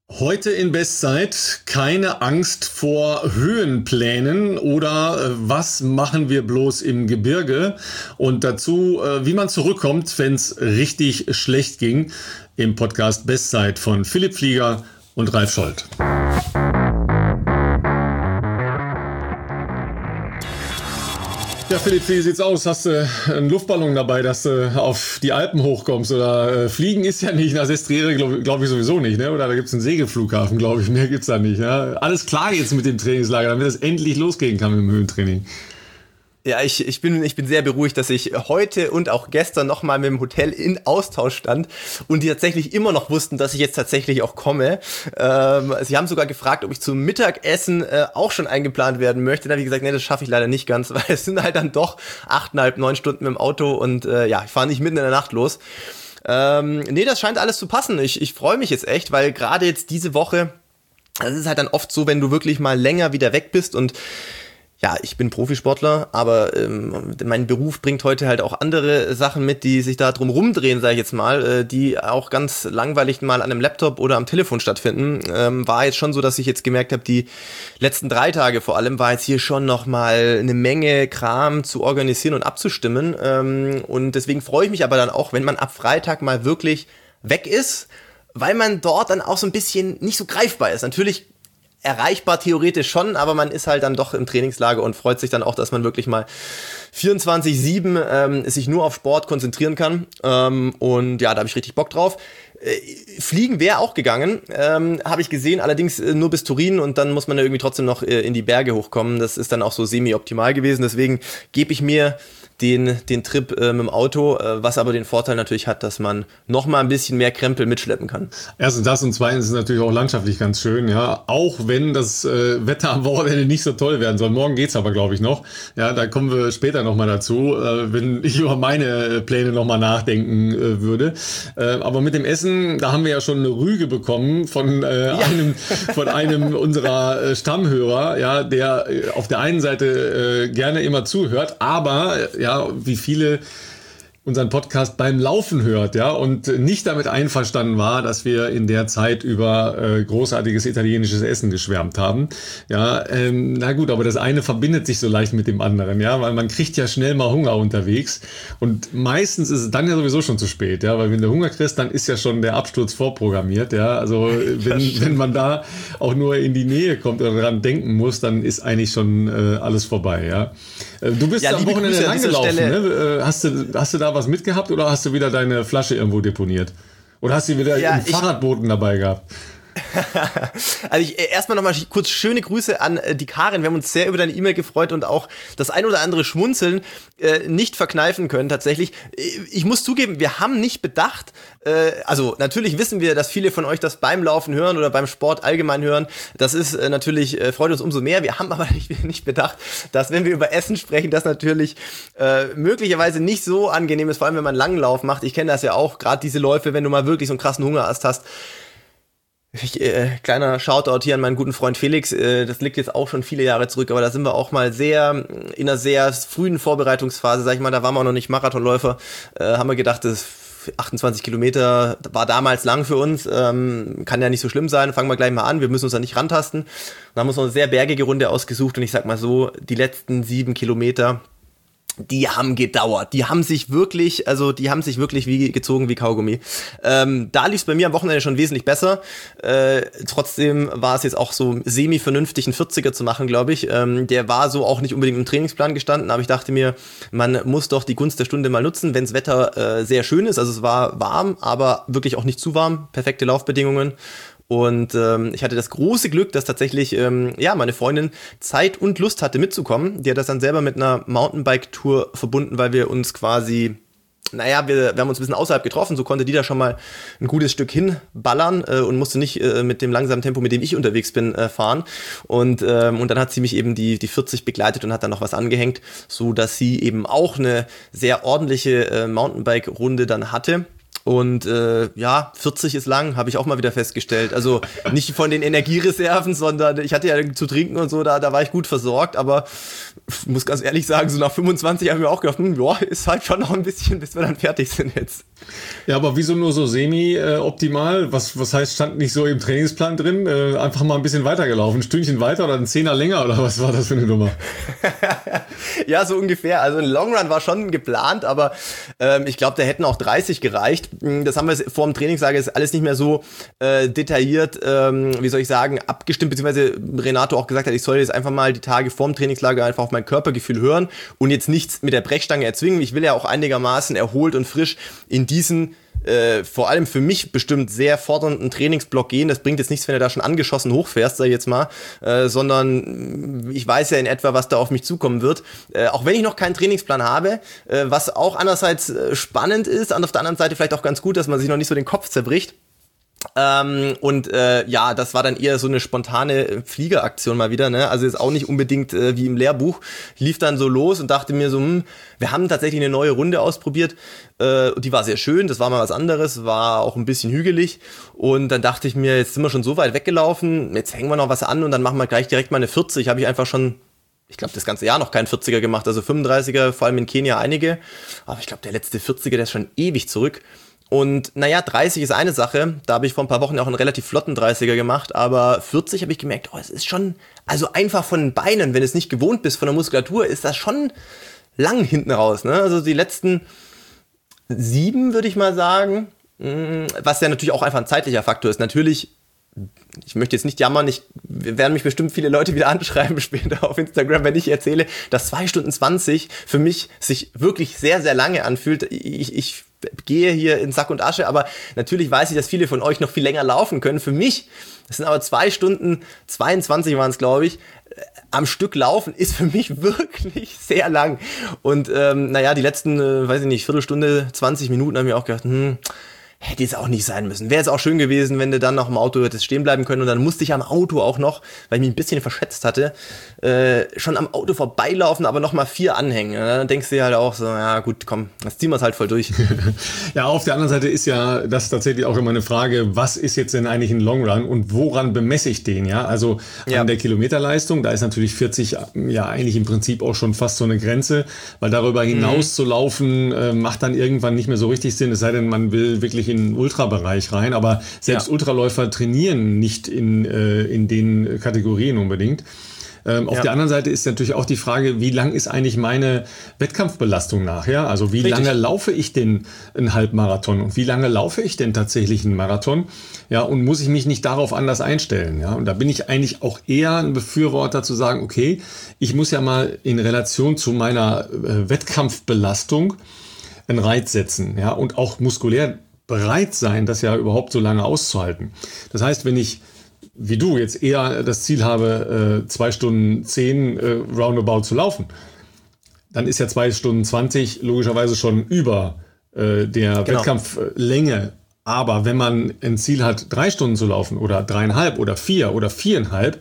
Heute in Bestzeit keine Angst vor Höhenplänen oder was machen wir bloß im Gebirge und dazu, wie man zurückkommt, wenn es richtig schlecht ging, im Podcast Bestzeit von Philipp Flieger und Ralf Scholz. Ja, Philipp, wie sieht's aus? Hast du einen Luftballon dabei, dass du auf die Alpen hochkommst? Oder fliegen ist ja nicht nach Sestriere, glaub ich sowieso nicht, ne? Oder da gibt's einen Segelflughafen, glaube ich. Mehr gibt's da nicht, ja? Alles klar jetzt mit dem Trainingslager, damit es endlich losgehen kann mit dem Höhentraining. Ja, ich bin sehr beruhigt, dass ich heute und auch gestern nochmal mit dem Hotel in Austausch stand und die tatsächlich immer noch wussten, dass ich jetzt tatsächlich auch komme. Sie haben sogar gefragt, ob ich zum Mittagessen auch schon eingeplant werden möchte. Da habe ich gesagt, nee, das schaffe ich leider nicht ganz, weil es sind halt dann doch 8,5, 9 Stunden mit dem Auto und ich fahre nicht mitten in der Nacht los. Nee, das scheint alles zu passen. Ich freue mich jetzt echt, weil gerade jetzt diese Woche, das ist halt dann oft so, wenn du wirklich mal länger wieder weg bist und ja, ich bin Profisportler, aber mein Beruf bringt heute halt auch andere Sachen mit, die sich da drum rumdrehen, sage ich jetzt mal, die auch ganz langweilig mal an einem Laptop oder am Telefon stattfinden. War jetzt schon so, dass ich jetzt gemerkt habe, die letzten 3 Tage vor allem war jetzt hier schon nochmal eine Menge Kram zu organisieren und abzustimmen. Und deswegen freue ich mich aber dann auch, wenn man ab Freitag mal wirklich weg ist, weil man dort dann auch so ein bisschen nicht so greifbar ist. Natürlich erreichbar theoretisch schon, aber man ist halt dann doch im Trainingslager und freut sich dann auch, dass man wirklich mal 24/7 sich nur auf Sport konzentrieren kann. Und ja, da habe ich richtig Bock drauf. Fliegen wäre auch gegangen, habe ich gesehen, allerdings nur bis Turin und dann muss man ja irgendwie trotzdem noch in die Berge hochkommen. Das ist dann auch so semi-optimal gewesen, deswegen gebe ich mir den Trip mit dem Auto, was aber den Vorteil natürlich hat, dass man noch mal ein bisschen mehr Krempel mitschleppen kann. Erstens das und zweitens ist es natürlich auch landschaftlich ganz schön, ja, auch wenn das Wetter am Wochenende nicht so toll werden soll. Morgen geht's aber, glaube ich, noch. Ja, da kommen wir später noch mal dazu, wenn ich über meine Pläne noch mal nachdenken würde. Aber mit dem Essen, da haben wir ja schon eine Rüge bekommen von einem unserer Stammhörer, ja, der auf der einen Seite gerne immer zuhört, aber ja, wie viele unseren Podcast beim Laufen hört, ja, und nicht damit einverstanden war, dass wir in der Zeit über großartiges italienisches Essen geschwärmt haben. Ja, na gut, aber das eine verbindet sich so leicht mit dem anderen, ja, weil man kriegt ja schnell mal Hunger unterwegs und meistens ist es dann ja sowieso schon zu spät, ja, weil wenn du Hunger kriegst, dann ist ja schon der Absturz vorprogrammiert, ja, also wenn man da auch nur in die Nähe kommt oder daran denken muss, dann ist eigentlich schon alles vorbei, ja. Du bist ja am Wochenende langgelaufen, ne? Hast du da was mitgehabt oder hast du wieder deine Flasche irgendwo deponiert? Oder hast du wieder einen Fahrradboten dabei gehabt? Also erstmal nochmal kurz schöne Grüße an die Karin. Wir haben uns sehr über deine E-Mail gefreut und auch das ein oder andere Schmunzeln nicht verkneifen können tatsächlich. Ich muss zugeben, wir haben nicht bedacht, also natürlich wissen wir, dass viele von euch das beim Laufen hören oder beim Sport allgemein hören. Das ist natürlich, freut uns umso mehr. Wir haben aber nicht bedacht, dass wenn wir über Essen sprechen, das natürlich möglicherweise nicht so angenehm ist, vor allem wenn man einen langen Lauf macht. Ich kenne das ja auch, gerade diese Läufe, wenn du mal wirklich so einen krassen Hungerast hast. Kleiner Shoutout hier an meinen guten Freund Felix, das liegt jetzt auch schon viele Jahre zurück, aber da sind wir auch mal in einer sehr frühen Vorbereitungsphase, sag ich mal, da waren wir auch noch nicht Marathonläufer, haben wir gedacht, das 28 Kilometer war damals lang für uns, kann ja nicht so schlimm sein, fangen wir gleich mal an, wir müssen uns da nicht rantasten. Und dann haben wir uns noch eine sehr bergige Runde ausgesucht und ich sag mal so, die letzten 7 Kilometer, die haben gedauert. Die haben sich wirklich wie gezogen wie Kaugummi. Da lief es bei mir am Wochenende schon wesentlich besser. Trotzdem war es jetzt auch so semi-vernünftig, einen 40er zu machen, glaube ich. Der war so auch nicht unbedingt im Trainingsplan gestanden, aber ich dachte mir, man muss doch die Gunst der Stunde mal nutzen, wenn das Wetter sehr schön ist. Also es war warm, aber wirklich auch nicht zu warm. Perfekte Laufbedingungen. Und ich hatte das große Glück, dass tatsächlich meine Freundin Zeit und Lust hatte mitzukommen. Die hat das dann selber mit einer Mountainbike-Tour verbunden, weil wir uns quasi, wir haben uns ein bisschen außerhalb getroffen, so konnte die da schon mal ein gutes Stück hinballern und musste nicht mit dem langsamen Tempo, mit dem ich unterwegs bin, fahren. Und dann hat sie mich eben die 40 begleitet und hat dann noch was angehängt, so dass sie eben auch eine sehr ordentliche Mountainbike-Runde dann hatte. Und 40 ist lang, habe ich auch mal wieder festgestellt. Also nicht von den Energiereserven, sondern ich hatte ja zu trinken und so, da war ich gut versorgt. Aber ich muss ganz ehrlich sagen, so nach 25 habe ich mir auch gedacht, ist halt schon noch ein bisschen, bis wir dann fertig sind jetzt. Ja, aber wieso nur so semi-optimal? Was heißt, stand nicht so im Trainingsplan drin? Einfach mal ein bisschen weitergelaufen, ein Stündchen weiter oder ein Zehner länger oder was war das für eine Nummer? Ja, so ungefähr. Also ein Long Run war schon geplant, aber ich glaube, da hätten auch 30 gereicht. Das haben wir vor dem Trainingslager, ist alles nicht mehr so detailliert, abgestimmt, beziehungsweise Renato auch gesagt hat, ich soll jetzt einfach mal die Tage vor dem Trainingslager einfach auf mein Körpergefühl hören und jetzt nichts mit der Brechstange erzwingen. Ich will ja auch einigermaßen erholt und frisch in diesen vor allem für mich bestimmt sehr fordernden Trainingsblock gehen. Das bringt jetzt nichts, wenn du da schon angeschossen hochfährst, sag ich jetzt mal, sondern ich weiß ja in etwa, was da auf mich zukommen wird. Auch wenn ich noch keinen Trainingsplan habe, was auch andererseits spannend ist, auf der anderen Seite vielleicht auch ganz gut, dass man sich noch nicht so den Kopf zerbricht. Das war dann eher so eine spontane Fliegeraktion mal wieder, ne? Also jetzt auch nicht unbedingt wie im Lehrbuch. Ich lief dann so los und dachte mir so, wir haben tatsächlich eine neue Runde ausprobiert. Die war sehr schön, das war mal was anderes, war auch ein bisschen hügelig. Und dann dachte ich mir, jetzt sind wir schon so weit weggelaufen, jetzt hängen wir noch was an und dann machen wir gleich direkt mal eine 40. Habe ich einfach schon, ich glaube, das ganze Jahr noch keinen 40er gemacht, also 35er, vor allem in Kenia einige. Aber ich glaube, der letzte 40er, der ist schon ewig zurück. Und 30 ist eine Sache, da habe ich vor ein paar Wochen auch einen relativ flotten 30er gemacht, aber 40 habe ich gemerkt, es ist schon, also einfach von den Beinen, wenn du es nicht gewohnt bist, von der Muskulatur, ist das schon lang hinten raus, ne? Also die letzten 7 würde ich mal sagen, was ja natürlich auch einfach ein zeitlicher Faktor ist. Natürlich, ich möchte jetzt nicht jammern, werden mich bestimmt viele Leute wieder anschreiben später auf Instagram, wenn ich erzähle, dass 2 Stunden 20 für mich sich wirklich sehr, sehr lange anfühlt. Ich gehe hier in Sack und Asche, aber natürlich weiß ich, dass viele von euch noch viel länger laufen können. Für mich, das sind aber 2 Stunden 22 waren es, glaube ich, am Stück laufen ist für mich wirklich sehr lang. Und die letzten, Viertelstunde, 20 Minuten haben wir auch gedacht, hätte jetzt auch nicht sein müssen. Wäre es auch schön gewesen, wenn du dann noch im Auto hättest stehen bleiben können. Und dann musste ich am Auto auch noch, weil ich mich ein bisschen verschätzt hatte, schon am Auto vorbeilaufen, aber noch mal 4 anhängen. Dann denkst du dir halt auch so, ja gut, komm, das ziehen wir es halt voll durch. Ja, auf der anderen Seite ist ja das tatsächlich auch immer eine Frage, was ist jetzt denn eigentlich ein Long Run und woran bemesse ich den? Ja, also an der Kilometerleistung, da ist natürlich 40 ja eigentlich im Prinzip auch schon fast so eine Grenze, weil darüber hinaus zu laufen, macht dann irgendwann nicht mehr so richtig Sinn, es sei denn, man will wirklich in den Ultrabereich rein, aber selbst Ultraläufer trainieren nicht in den Kategorien unbedingt. Auf der anderen Seite ist natürlich auch die Frage, wie lang ist eigentlich meine Wettkampfbelastung nachher? Also wie lange laufe ich denn einen Halbmarathon und wie lange laufe ich denn tatsächlich einen Marathon? Ja, und muss ich mich nicht darauf anders einstellen? Ja, und da bin ich eigentlich auch eher ein Befürworter zu sagen, okay, ich muss ja mal in Relation zu meiner Wettkampfbelastung einen Reiz setzen, ja, und auch muskulär bereit sein, das ja überhaupt so lange auszuhalten. Das heißt, wenn ich, wie du, jetzt eher das Ziel habe, 2 Stunden 10 roundabout zu laufen, dann ist ja 2 Stunden 20 logischerweise schon über der Wettkampflänge. Aber wenn man ein Ziel hat, 3 Stunden zu laufen oder 3,5 oder 4 oder 4,5,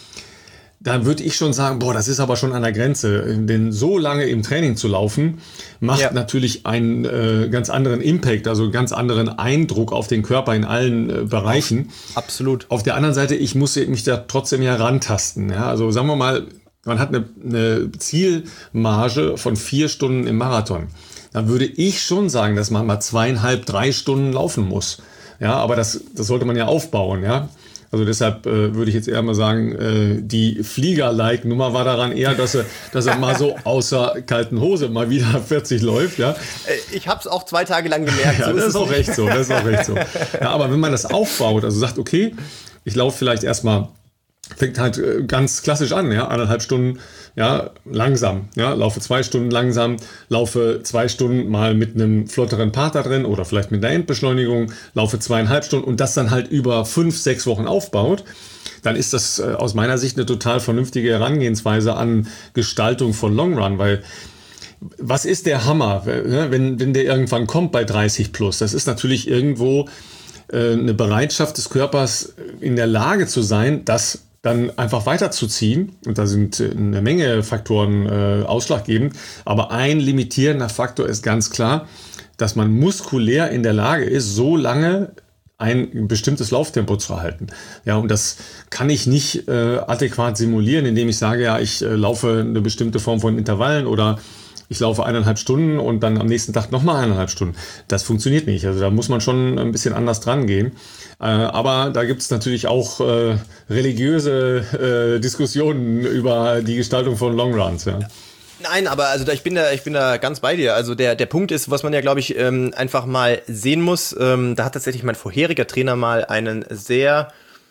dann würde ich schon sagen, das ist aber schon an der Grenze. Denn so lange im Training zu laufen, macht natürlich einen ganz anderen Impact, also einen ganz anderen Eindruck auf den Körper in allen Bereichen. Absolut. Auf der anderen Seite, ich muss mich da trotzdem rantasten. Ja? Also sagen wir mal, man hat eine Zielmarge von 4 Stunden im Marathon. Dann würde ich schon sagen, dass man mal 2,5, 3 Stunden laufen muss. Ja, aber das sollte man ja aufbauen, ja. Also deshalb würde ich jetzt eher mal sagen, die Flieger-like-Nummer war daran eher, dass er mal so außer kalten Hose mal wieder 40 läuft. Ja. Ich habe es auch 2 Tage lang gemerkt. Ja, das ist auch recht so. Ja, aber wenn man das aufbaut, also sagt, okay, ich laufe vielleicht erstmal, fängt halt ganz klassisch an, ja, 1,5 Stunden, ja, langsam, ja, laufe 2 Stunden langsam, laufe 2 Stunden mal mit einem flotteren Part da drin oder vielleicht mit einer Endbeschleunigung, laufe 2,5 Stunden und das dann halt über 5, 6 Wochen aufbaut, dann ist das aus meiner Sicht eine total vernünftige Herangehensweise an Gestaltung von Long Run, weil was ist der Hammer, wenn der irgendwann kommt bei 30 plus? Das ist natürlich irgendwo eine Bereitschaft des Körpers in der Lage zu sein, das dann einfach weiterzuziehen. Und da sind eine Menge Faktoren ausschlaggebend. Aber ein limitierender Faktor ist ganz klar, dass man muskulär in der Lage ist, so lange ein bestimmtes Lauftempo zu halten. Ja, und das kann ich nicht adäquat simulieren, indem ich sage, ja, ich laufe eine bestimmte Form von Intervallen oder ich laufe 1,5 Stunden und dann am nächsten Tag nochmal 1,5 Stunden. Das funktioniert nicht. Also da muss man schon ein bisschen anders dran gehen. Aber da gibt es natürlich auch religiöse Diskussionen über die Gestaltung von Longruns. Ja. Nein, aber also ich bin da ganz bei dir. Also der Punkt ist, was man ja, glaube ich, einfach mal sehen muss, da hat tatsächlich mein vorheriger Trainer mal einen sehr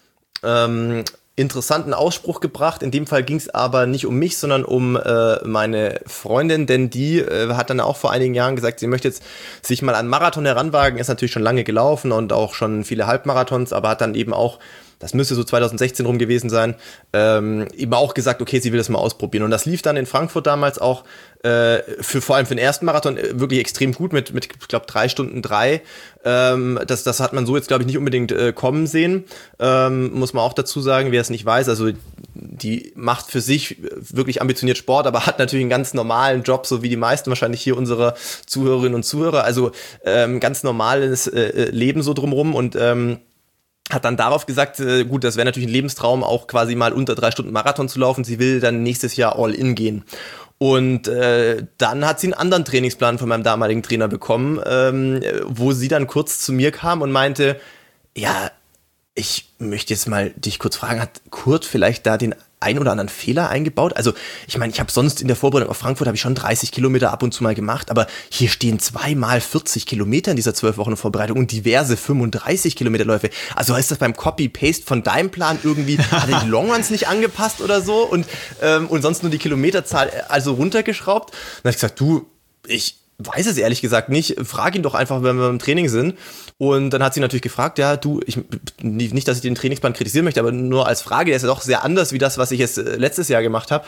interessanten Ausspruch gebracht. In dem Fall ging es aber nicht um mich, sondern um meine Freundin, denn die hat dann auch vor einigen Jahren gesagt, sie möchte jetzt sich mal an Marathon heranwagen, ist natürlich schon lange gelaufen und auch schon viele Halbmarathons, aber hat dann eben auch, das müsste so 2016 rum gewesen sein, eben auch gesagt, okay, sie will das mal ausprobieren. Und das lief dann in Frankfurt damals auch vor allem für den ersten Marathon wirklich extrem gut mit ich glaube 3 Stunden 3. Das hat man so jetzt, glaube ich, nicht unbedingt kommen sehen. Muss man auch dazu sagen, wer es nicht weiß. Also die macht für sich wirklich ambitioniert Sport, aber hat natürlich einen ganz normalen Job, so wie die meisten wahrscheinlich hier unserer Zuhörerinnen und Zuhörer. Also ganz normales Leben so drumrum und hat dann darauf gesagt, gut, das wäre natürlich ein Lebenstraum, auch quasi mal unter 3 Stunden Marathon zu laufen. Sie will dann nächstes Jahr all in gehen. Und dann hat sie einen anderen Trainingsplan von meinem damaligen Trainer bekommen, wo sie dann kurz zu mir kam und meinte, ja, ich möchte jetzt mal dich kurz fragen, hat Kurt vielleicht da den ein oder anderen Fehler eingebaut? Also ich meine, ich habe sonst in der Vorbereitung auf Frankfurt habe ich schon 30 Kilometer ab und zu mal gemacht, aber hier stehen 2-mal 40 Kilometer in dieser 12 Wochen Vorbereitung und diverse 35 Kilometer Läufe. Also ist das beim Copy-Paste von deinem Plan irgendwie, hat er die Longruns nicht angepasst oder so und sonst nur die Kilometerzahl also runtergeschraubt? Dann habe ich gesagt, du, ich weiß es ehrlich gesagt nicht, frag ihn doch einfach, wenn wir im Training sind. Und dann hat sie natürlich gefragt, ja, du, nicht, dass ich den Trainingsplan kritisieren möchte, aber nur als Frage, der ist ja doch sehr anders wie das, was ich jetzt letztes Jahr gemacht habe.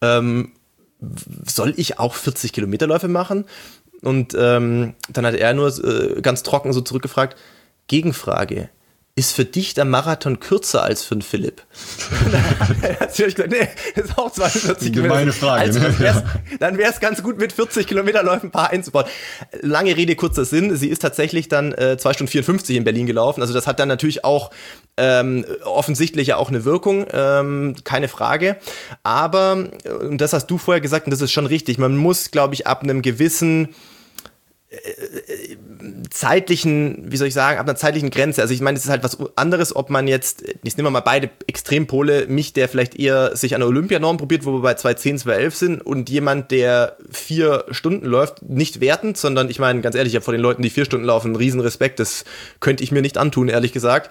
Soll ich auch 40 Kilometerläufe machen? Und dann hat er nur ganz trocken so zurückgefragt, Gegenfrage. Ist für dich der Marathon kürzer als für den Philipp? Dann hat sie gesagt, nee, das ist auch 42 Kilometer. Meine Frage. Also, dann wäre es ganz gut, mit 40 Kilometerläufen ein paar einzubauen. Lange Rede, kurzer Sinn. Sie ist tatsächlich dann 2 Stunden 54 in Berlin gelaufen. Also das hat dann natürlich auch offensichtlich ja auch eine Wirkung, keine Frage. Aber, und das hast du vorher gesagt, und das ist schon richtig, man muss, glaube ich, ab einem gewissen zeitlichen, wie soll ich sagen, ab einer zeitlichen Grenze. Also ich meine, es ist halt was anderes, ob man jetzt, ich nehme mal beide Extrempole, mich, der vielleicht eher sich an der Olympianorm probiert, wo wir bei 2:10, 2:11 sind und jemand, der 4 Stunden läuft, nicht wertend, sondern ich meine, ganz ehrlich, ich habe vor den Leuten, die 4 Stunden laufen, einen riesen Respekt, das könnte ich mir nicht antun, ehrlich gesagt.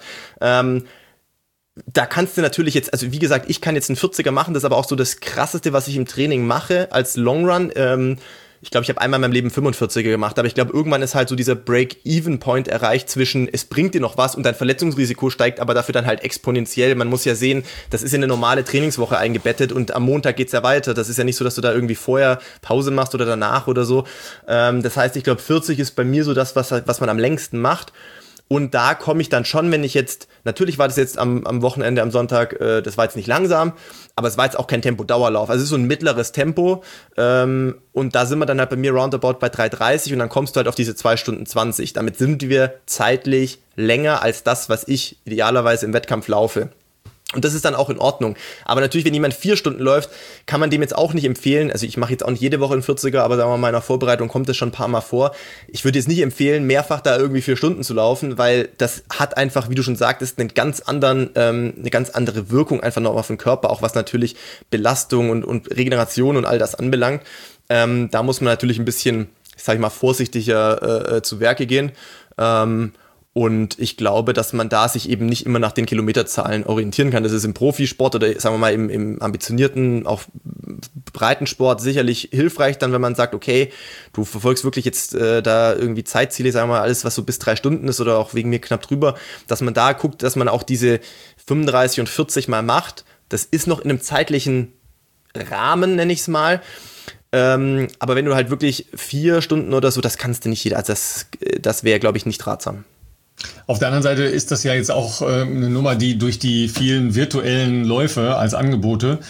Da kannst du natürlich jetzt, also wie gesagt, ich kann jetzt einen 40er machen, das ist aber auch so das Krasseste, was ich im Training mache als Longrun. Ich glaube, ich habe einmal in meinem Leben 45er gemacht, aber ich glaube, irgendwann ist halt so dieser Break-Even-Point erreicht zwischen, es bringt dir noch was und dein Verletzungsrisiko steigt, aber dafür dann halt exponentiell. Man muss ja sehen, das ist in eine normale Trainingswoche eingebettet und am Montag geht's ja weiter. Das ist ja nicht so, dass du da irgendwie vorher Pause machst oder danach oder so. Das heißt, ich glaube, 40 ist bei mir so das, was man am längsten macht. Und da komme ich dann schon, wenn ich jetzt, natürlich war das jetzt am Wochenende, am Sonntag, das war jetzt nicht langsam, aber es war jetzt auch kein Tempo-Dauerlauf. Also es ist so ein mittleres Tempo und da sind wir dann halt bei mir roundabout bei 3:30 und dann kommst du halt auf diese 2 Stunden 20. Damit sind wir zeitlich länger als das, was ich idealerweise im Wettkampf laufe. Und das ist dann auch in Ordnung. Aber natürlich, wenn jemand 4 Stunden läuft, kann man dem jetzt auch nicht empfehlen. Also ich mache jetzt auch nicht jede Woche einen 40er, aber sagen wir mal, in meiner Vorbereitung kommt das schon ein paar Mal vor. Ich würde jetzt nicht empfehlen, mehrfach da irgendwie 4 Stunden zu laufen, weil das hat einfach, wie du schon sagtest, eine ganz andere Wirkung einfach noch auf den Körper, auch was natürlich Belastung und Regeneration und all das anbelangt. Da muss man natürlich ein bisschen, sag ich mal, vorsichtiger zu Werke gehen. Und ich glaube, dass man da sich eben nicht immer nach den Kilometerzahlen orientieren kann. Das ist im Profisport oder sagen wir mal im ambitionierten, auch Breitensport sicherlich hilfreich dann, wenn man sagt, okay, du verfolgst wirklich jetzt da irgendwie Zeitziele, sagen wir mal, alles, was so bis 3 Stunden ist oder auch wegen mir knapp drüber, dass man da guckt, dass man auch diese 35 und 40 mal macht. Das ist noch in einem zeitlichen Rahmen, nenne ich es mal. Aber wenn du halt wirklich 4 Stunden oder so, das kannst du nicht jeder. Also das wäre, glaube ich, nicht ratsam. Auf der anderen Seite ist das ja jetzt auch eine Nummer, die durch die vielen virtuellen Läufe als Angebote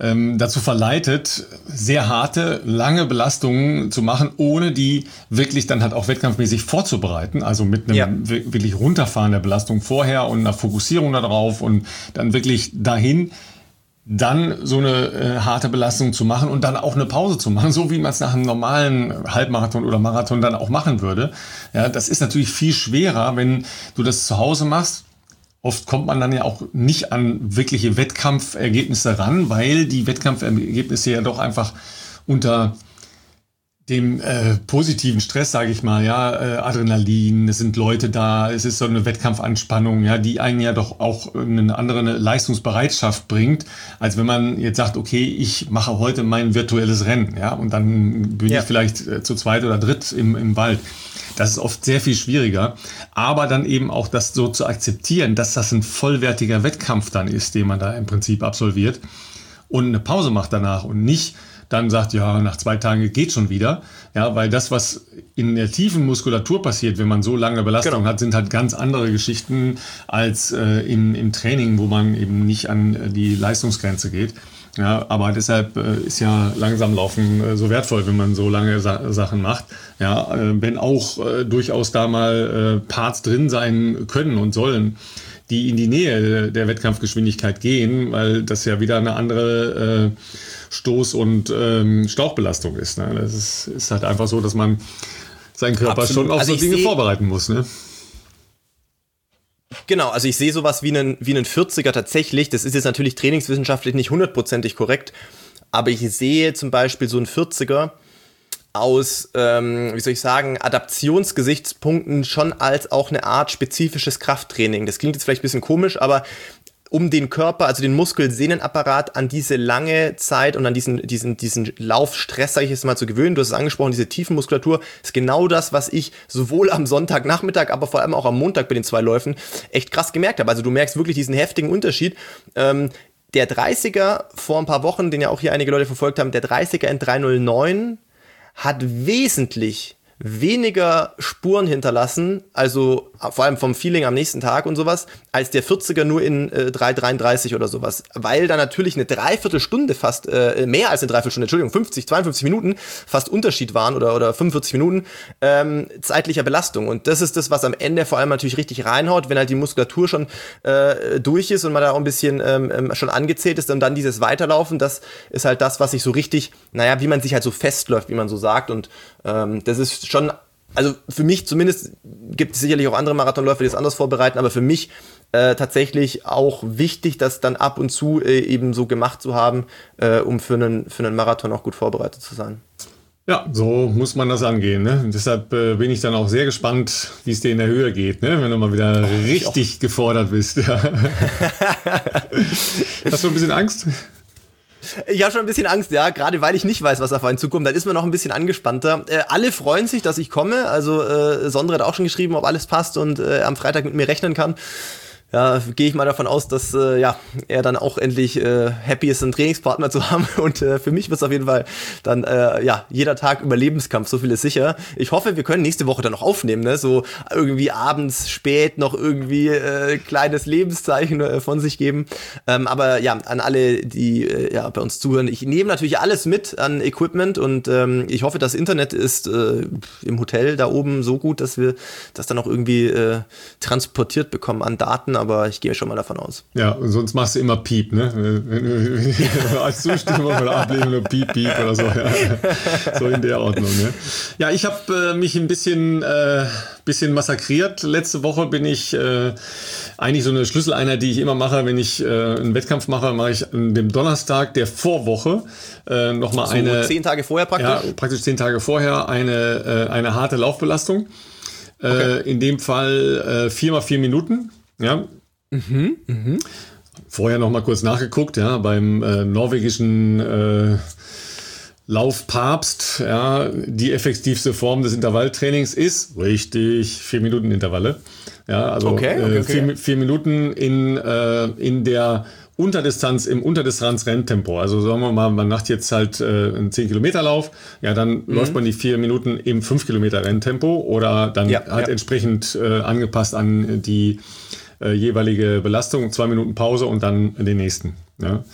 dazu verleitet, sehr harte, lange Belastungen zu machen, ohne die wirklich dann halt auch wettkampfmäßig vorzubereiten. Also mit einem wirklich Runterfahren der Belastung vorher und einer Fokussierung darauf und dann wirklich dahin, dann so eine harte Belastung zu machen und dann auch eine Pause zu machen, so wie man es nach einem normalen Halbmarathon oder Marathon dann auch machen würde. Ja, das ist natürlich viel schwerer, wenn du das zu Hause machst. Oft kommt man dann ja auch nicht an wirkliche Wettkampfergebnisse ran, weil die Wettkampfergebnisse ja doch einfach unter dem positiven Stress, sage ich mal, Adrenalin, es sind Leute da, es ist so eine Wettkampfanspannung, ja, die einen ja doch auch eine andere Leistungsbereitschaft bringt, als wenn man jetzt sagt, okay, ich mache heute mein virtuelles Rennen, ja, und dann bin ich vielleicht zu zweit oder dritt im Wald. Das ist oft sehr viel schwieriger, aber dann eben auch das so zu akzeptieren, dass das ein vollwertiger Wettkampf dann ist, den man da im Prinzip absolviert und eine Pause macht danach und nicht dann sagt, ja, nach 2 Tagen geht schon wieder. Ja, weil das, was in der tiefen Muskulatur passiert, wenn man so lange Belastung hat, sind halt ganz andere Geschichten als im Training, wo man eben nicht an die Leistungsgrenze geht. Ja, aber deshalb ist ja langsam Laufen so wertvoll, wenn man so lange Sachen macht. Ja, wenn auch durchaus da mal Parts drin sein können und sollen, die in die Nähe der Wettkampfgeschwindigkeit gehen, weil das ja wieder eine andere Stoß- und Stauchbelastung ist. Ne? Das ist halt einfach so, dass man seinen Körper schon auf so Dinge vorbereiten muss. Ne? Genau, also ich sehe sowas wie einen 40er tatsächlich. Das ist jetzt natürlich trainingswissenschaftlich nicht 100% korrekt, aber ich sehe zum Beispiel so einen 40er aus, Adaptionsgesichtspunkten schon als auch eine Art spezifisches Krafttraining. Das klingt jetzt vielleicht ein bisschen komisch, aber um den Körper, also den Muskel-Sehnenapparat an diese lange Zeit und an diesen Laufstress, sage ich jetzt mal, zu gewöhnen. Du hast es angesprochen, diese Tiefenmuskulatur ist genau das, was ich sowohl am Sonntagnachmittag, aber vor allem auch am Montag bei den 2 Läufen echt krass gemerkt habe. Also du merkst wirklich diesen heftigen Unterschied. Der 30er vor ein paar Wochen, den ja auch hier einige Leute verfolgt haben, der 30er in 3:09 hat wesentlich weniger Spuren hinterlassen, also vor allem vom Feeling am nächsten Tag und sowas, als der 40er nur in 3:33 oder sowas. Weil da natürlich eine Dreiviertelstunde fast, mehr als eine Dreiviertelstunde, Entschuldigung, 52 Minuten fast Unterschied waren oder 45 Minuten zeitlicher Belastung. Und das ist das, was am Ende vor allem natürlich richtig reinhaut, wenn halt die Muskulatur schon durch ist und man da auch ein bisschen schon angezählt ist und dann dieses Weiterlaufen, das ist halt das, was sich so richtig, wie man sich halt so festläuft, wie man so sagt. Und das ist schon, also für mich zumindest, gibt es sicherlich auch andere Marathonläufer, die das anders vorbereiten, aber für mich tatsächlich auch wichtig, das dann ab und zu eben so gemacht zu haben, um für einen Marathon auch gut vorbereitet zu sein. Ja, so muss man das angehen. Ne? Und deshalb bin ich dann auch sehr gespannt, wie es dir in der Höhe geht, ne? Wenn du mal wieder richtig gefordert bist. Ja. Hast du ein bisschen Angst? Ich habe schon ein bisschen Angst, ja, gerade weil ich nicht weiß, was auf einen zukommt. Dann ist man noch ein bisschen angespannter. Alle freuen sich, dass ich komme. Also Sondre hat auch schon geschrieben, ob alles passt und am Freitag mit mir rechnen kann. Ja, gehe ich mal davon aus, dass er dann auch endlich happy ist, einen Trainingspartner zu haben. Und für mich wird es auf jeden Fall dann jeder Tag Überlebenskampf, so viel ist sicher. Ich hoffe, wir können nächste Woche dann noch aufnehmen, ne? So irgendwie abends spät noch irgendwie kleines Lebenszeichen von sich geben. Aber ja, an alle, die bei uns zuhören, ich nehme natürlich alles mit an Equipment und ich hoffe, das Internet ist im Hotel da oben so gut, dass wir das dann auch irgendwie transportiert bekommen an Daten. Aber ich gehe schon mal davon aus. Ja, und sonst machst du immer Piep, ne? Wenn du als Zustimmung oder Ablehnung oder Piep, Piep oder so. Ja. So in der Ordnung, ne? Ja, ich habe mich ein bisschen massakriert. Letzte Woche bin ich eigentlich so eine Schlüsseleinheit, die ich immer mache, wenn ich einen Wettkampf mache ich an dem Donnerstag der Vorwoche nochmal so 10 Tage vorher praktisch? Ja, praktisch 10 Tage vorher eine harte Laufbelastung. Okay. In dem Fall 4x4 Minuten. Ja. Vorher noch mal kurz nachgeguckt, ja, beim norwegischen Laufpapst, ja, die effektivste Form des Intervalltrainings ist, richtig, 4 Minuten Intervalle. Ja, also okay. 4 Minuten in der Unterdistanz, im Unterdistanz-Renntempo. Also sagen wir mal, man macht jetzt halt einen 10-Kilometer-Lauf, ja, dann läuft man die 4 Minuten im 5-Kilometer-Renntempo oder dann entsprechend angepasst an die jeweilige Belastung, 2 Minuten Pause und dann den nächsten. Ja.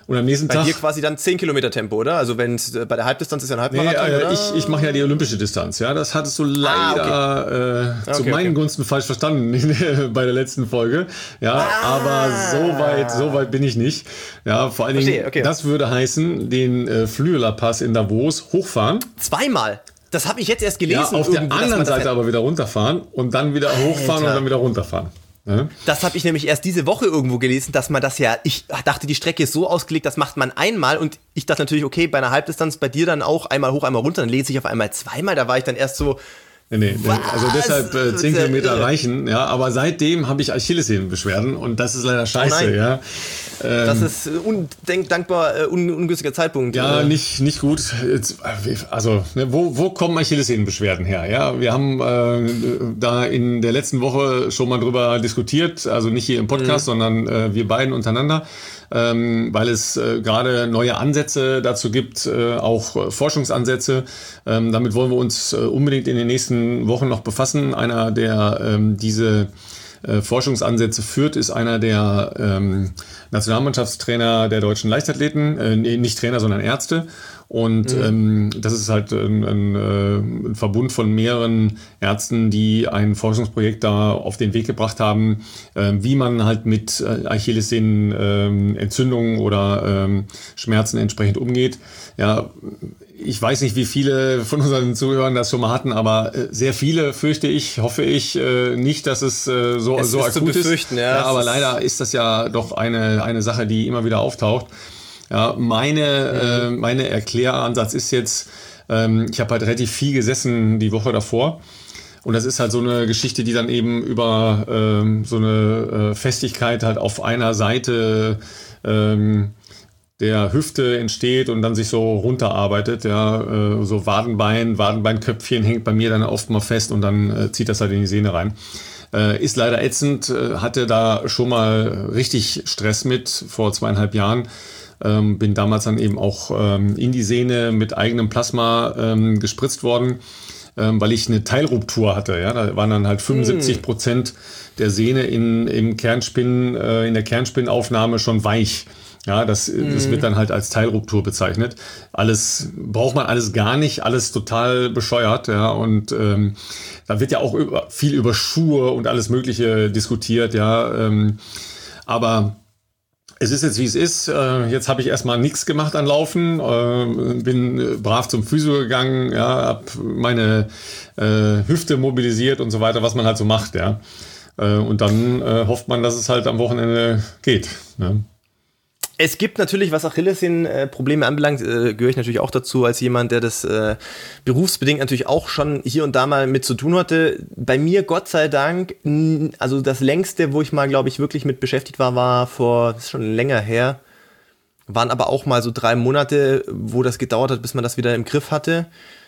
Und am nächsten Tag... Bei dir quasi dann 10 Kilometer Tempo, oder? Also wenn es bei der Halbdistanz ist ja ein Halbmarathon, oder? Ich mache ja die olympische Distanz, ja. Das hattest du leider zu meinen Gunsten falsch verstanden bei der letzten Folge. Ja, aber so weit bin ich nicht. Ja, vor allen Dingen, das würde heißen, den Flüeler Pass in Davos hochfahren. Zweimal? Das habe ich jetzt erst gelesen. Ja, auf der anderen Seite aber wieder runterfahren und dann wieder hochfahren und dann wieder runterfahren. Ja. Das habe ich nämlich erst diese Woche irgendwo gelesen, dass man das ja, ich dachte, die Strecke ist so ausgelegt, das macht man einmal und ich dachte natürlich, okay, bei einer Halbdistanz bei dir dann auch einmal hoch, einmal runter, dann lese ich auf einmal zweimal, da war ich dann erst so... Nee. Also deshalb 10 Kilometer reichen, ja, aber seitdem habe ich Achillessehnenbeschwerden und das ist leider scheiße, ja. Das ist undankbar, ungünstiger Zeitpunkt. Ja, nicht gut. Also, wo kommen Achillessehnenbeschwerden her? Ja, wir haben da in der letzten Woche schon mal drüber diskutiert, also nicht hier im Podcast, sondern wir beiden untereinander, weil es gerade neue Ansätze dazu gibt, auch Forschungsansätze. Damit wollen wir uns unbedingt in den nächsten Wochen noch befassen. Einer, der diese Forschungsansätze führt, ist einer der Nationalmannschaftstrainer der deutschen Leichtathleten, nicht Trainer, sondern Ärzte. Und das ist halt ein Verbund von mehreren Ärzten, die ein Forschungsprojekt da auf den Weg gebracht haben, wie man halt mit Achillessehnenentzündungen oder Schmerzen entsprechend umgeht. Ja, ich weiß nicht, wie viele von unseren Zuhörern das schon mal hatten, aber sehr viele, fürchte ich, hoffe ich, nicht, dass es so akut ist. Ja, aber leider ist das ja doch eine Sache, die immer wieder auftaucht. Ja, meine Erkläransatz ist jetzt, ich habe halt relativ viel gesessen die Woche davor und das ist halt so eine Geschichte, die dann eben über so eine Festigkeit halt auf einer Seite der Hüfte entsteht und dann sich so runterarbeitet, ja, so Wadenbeinköpfchen hängt bei mir dann oft mal fest und dann zieht das halt in die Sehne rein. Ist leider ätzend, hatte da schon mal richtig Stress mit vor 2,5 Jahren. Bin damals dann eben auch in die Sehne mit eigenem Plasma gespritzt worden, weil ich eine Teilruptur hatte. Ja? Da waren dann halt 75% der Sehne in der Kernspinnaufnahme schon weich. Ja, das wird dann halt als Teilruptur bezeichnet. Braucht man alles gar nicht, alles total bescheuert, ja. Und da wird ja auch viel über Schuhe und alles Mögliche diskutiert, ja. Aber es ist jetzt, wie es ist. Jetzt habe ich erstmal nichts gemacht an Laufen, bin brav zum Physio gegangen, ja, habe meine Hüfte mobilisiert und so weiter, was man halt so macht, ja. Und dann hofft man, dass es halt am Wochenende geht, ne? Es gibt natürlich, was Achillessehnenprobleme anbelangt, gehöre ich natürlich auch dazu, als jemand, der das berufsbedingt natürlich auch schon hier und da mal mit zu tun hatte. Bei mir, Gott sei Dank, also das längste, wo ich mal, glaube ich, wirklich mit beschäftigt war das ist schon länger her, waren aber auch mal so 3 Monate, wo das gedauert hat, bis man das wieder im Griff hatte.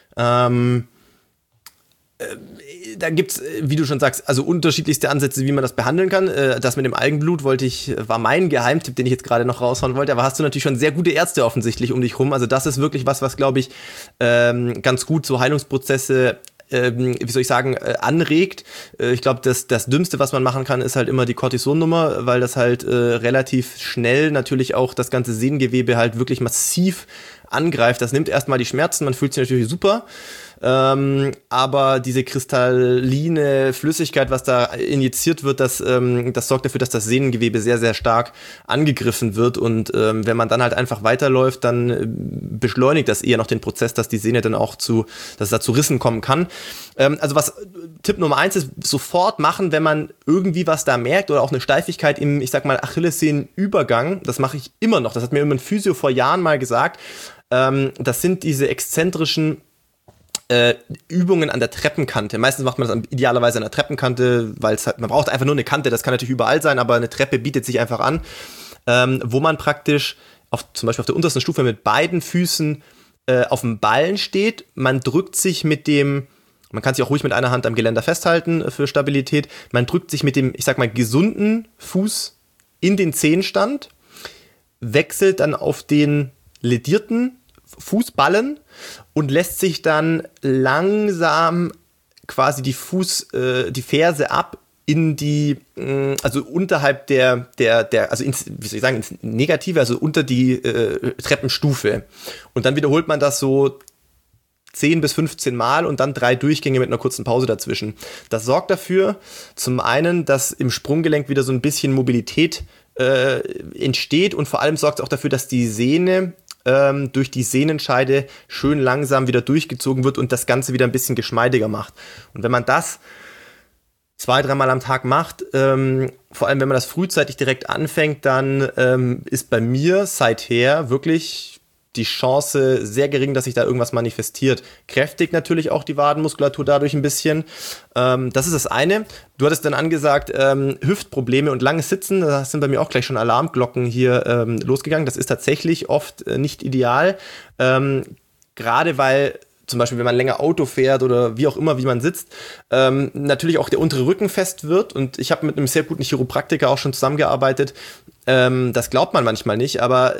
Da gibt's, wie du schon sagst, also unterschiedlichste Ansätze, wie man das behandeln kann. Das mit dem Algenblut war mein Geheimtipp, den ich jetzt gerade noch raushauen wollte. Aber hast du natürlich schon sehr gute Ärzte offensichtlich um dich rum. Also das ist wirklich was glaube ich, ganz gut so Heilungsprozesse anregt. Ich glaube, das Dümmste, was man machen kann, ist halt immer die Cortisonnummer, weil das halt relativ schnell natürlich auch das ganze Sehnengewebe halt wirklich massiv angreift. Das nimmt erstmal die Schmerzen, man fühlt sich natürlich super. Aber diese kristalline Flüssigkeit, was da injiziert wird, das sorgt dafür, dass das Sehnengewebe sehr, sehr stark angegriffen wird und wenn man dann halt einfach weiterläuft, dann beschleunigt das eher noch den Prozess, dass die Sehne dann auch dass es da zu Rissen kommen kann. Also Tipp Nummer 1 ist, sofort machen, wenn man irgendwie was da merkt oder auch eine Steifigkeit im, ich sag mal, Achillessehnenübergang, das mache ich immer noch, das hat mir immer ein Physio vor Jahren mal gesagt, das sind diese exzentrischen Übungen an der Treppenkante. Meistens macht man das idealerweise an der Treppenkante, weil es halt, man braucht einfach nur eine Kante, das kann natürlich überall sein, aber eine Treppe bietet sich einfach an, wo man praktisch zum Beispiel auf der untersten Stufe mit beiden Füßen auf dem Ballen steht. Man drückt sich man kann sich auch ruhig mit einer Hand am Geländer festhalten für Stabilität. Man drückt sich mit dem, ich sag mal, gesunden Fuß in den Zehenstand, wechselt dann auf den ledierten Fußballen und lässt sich dann langsam quasi die Ferse ab in die, also unterhalb also ins, wie soll ich sagen, ins Negative, also unter die Treppenstufe. Und dann wiederholt man das so 10 bis 15 Mal und dann 3 Durchgänge mit einer kurzen Pause dazwischen. Das sorgt dafür, zum einen, dass im Sprunggelenk wieder so ein bisschen Mobilität entsteht und vor allem sorgt es auch dafür, dass die Sehne durch die Sehnenscheide schön langsam wieder durchgezogen wird und das Ganze wieder ein bisschen geschmeidiger macht. Und wenn man das 2-3 Mal am Tag macht, vor allem wenn man das frühzeitig direkt anfängt, dann ist bei mir seither wirklich die Chance sehr gering, dass sich da irgendwas manifestiert. Kräftigt natürlich auch die Wadenmuskulatur dadurch ein bisschen. Das ist das eine. Du hattest dann angesagt, Hüftprobleme und langes Sitzen. Da sind bei mir auch gleich schon Alarmglocken hier losgegangen. Das ist tatsächlich oft nicht ideal. Gerade weil zum Beispiel, wenn man länger Auto fährt oder wie auch immer, wie man sitzt, natürlich auch der untere Rücken fest wird. Und ich habe mit einem sehr guten Chiropraktiker auch schon zusammengearbeitet. Das glaubt man manchmal nicht, aber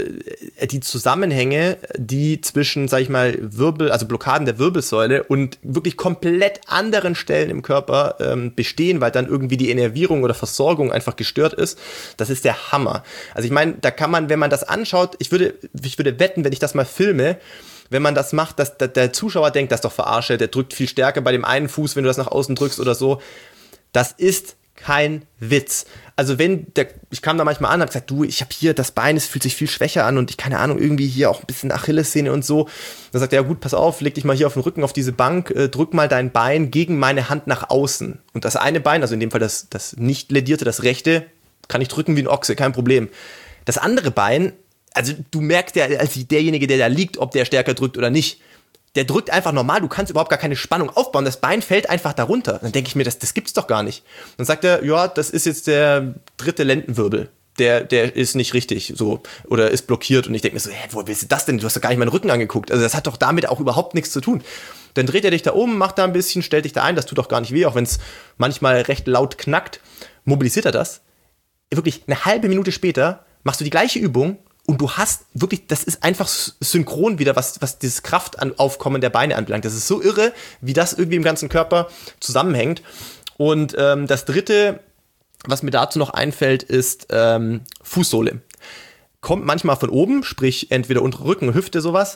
die Zusammenhänge, die zwischen, sag ich mal, also Blockaden der Wirbelsäule und wirklich komplett anderen Stellen im Körper bestehen, weil dann irgendwie die Innervierung oder Versorgung einfach gestört ist, das ist der Hammer. Also ich meine, da kann man, wenn man das anschaut, ich würde wetten, wenn ich das mal filme, wenn man das macht, dass der Zuschauer denkt, das ist doch verarsche, der drückt viel stärker bei dem einen Fuß, wenn du das nach außen drückst oder so. Das ist kein Witz. Also ich kam da manchmal an und habe gesagt, du, ich habe hier das Bein, es fühlt sich viel schwächer an und ich, keine Ahnung, irgendwie hier auch ein bisschen Achillessehne und so. Dann sagt er, ja gut, pass auf, leg dich mal hier auf den Rücken, auf diese Bank, drück mal dein Bein gegen meine Hand nach außen. Und das eine Bein, also in dem Fall das nicht ledierte, das rechte, kann ich drücken wie ein Ochse, kein Problem. Das andere Bein, also du merkst ja als derjenige, der da liegt, ob der stärker drückt oder nicht. Der drückt einfach normal, du kannst überhaupt gar keine Spannung aufbauen, das Bein fällt einfach darunter. Dann denke ich mir, das gibt's doch gar nicht. Dann sagt er, ja, das ist jetzt der 3. Lendenwirbel. Der ist nicht richtig, so, oder ist blockiert. Und ich denke mir so, wo willst du das denn? Du hast doch gar nicht meinen Rücken angeguckt. Also das hat doch damit auch überhaupt nichts zu tun. Dann dreht er dich da um, macht da ein bisschen, stellt dich da ein, das tut doch gar nicht weh, auch wenn es manchmal recht laut knackt. Mobilisiert er das. Wirklich eine halbe Minute später machst du die gleiche Übung. Und du hast wirklich, das ist einfach synchron wieder, was dieses Kraftaufkommen der Beine anbelangt. Das ist so irre, wie das irgendwie im ganzen Körper zusammenhängt. Und das Dritte, was mir dazu noch einfällt, ist Fußsohle. Kommt manchmal von oben, sprich entweder unter Rücken, Hüfte, sowas.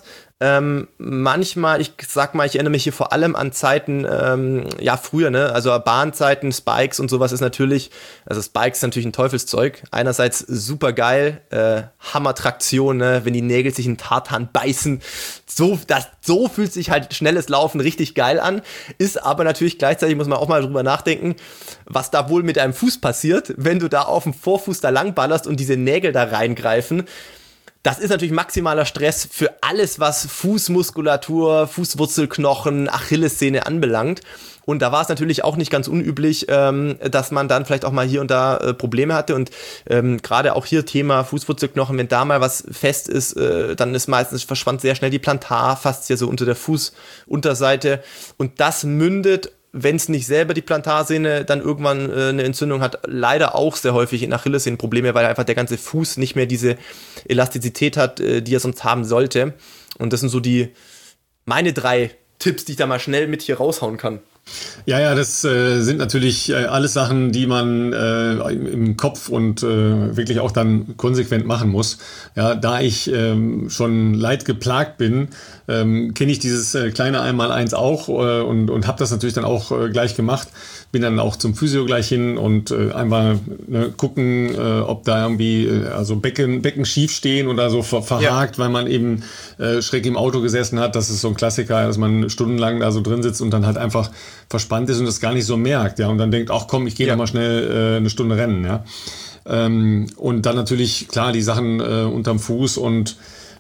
Manchmal, ich erinnere mich hier vor allem an Zeiten, früher, ne, also Bahnzeiten, Spikes und sowas ist natürlich, also Spikes ist natürlich ein Teufelszeug. Einerseits super geil, Hammertraktion, ne, wenn die Nägel sich in Tartan beißen. So fühlt sich halt schnelles Laufen richtig geil an. Ist aber natürlich gleichzeitig, muss man auch mal drüber nachdenken, was da wohl mit deinem Fuß passiert, wenn du da auf dem Vorfuß da langballerst und diese Nägel da reingreifen. Das ist natürlich maximaler Stress für alles, was Fußmuskulatur, Fußwurzelknochen, Achillessehne anbelangt. Und da war es natürlich auch nicht ganz unüblich, dass man dann vielleicht auch mal hier und da Probleme hatte. Und gerade auch hier Thema Fußwurzelknochen, wenn da mal was fest ist, dann ist verschwand sehr schnell die Plantarfaszie so unter der Fußunterseite. Und das mündet, wenn es nicht selber die Plantarsehne dann irgendwann eine Entzündung hat, leider auch sehr häufig in Achillessehnenprobleme, weil einfach der ganze Fuß nicht mehr diese Elastizität hat, die er sonst haben sollte. Und das sind so meine 3 Tipps, die ich da mal schnell mit hier raushauen kann. Ja, das sind natürlich alles Sachen, die man im Kopf und wirklich auch dann konsequent machen muss. Ja, da ich schon leidgeplagt bin, kenne ich dieses kleine 1x1 auch und habe das natürlich dann auch gleich gemacht. Bin dann auch zum Physio gleich hin und einmal gucken, ob da irgendwie also Becken schief stehen oder so verhakt, weil man eben schräg im Auto gesessen hat. Das ist so ein Klassiker, dass man stundenlang da so drin sitzt und dann halt einfach verspannt ist und das gar nicht so merkt, ja, und dann denkt, ach komm, ich gehe noch mal schnell eine Stunde rennen, ja. Und dann natürlich, klar, die Sachen unterm Fuß und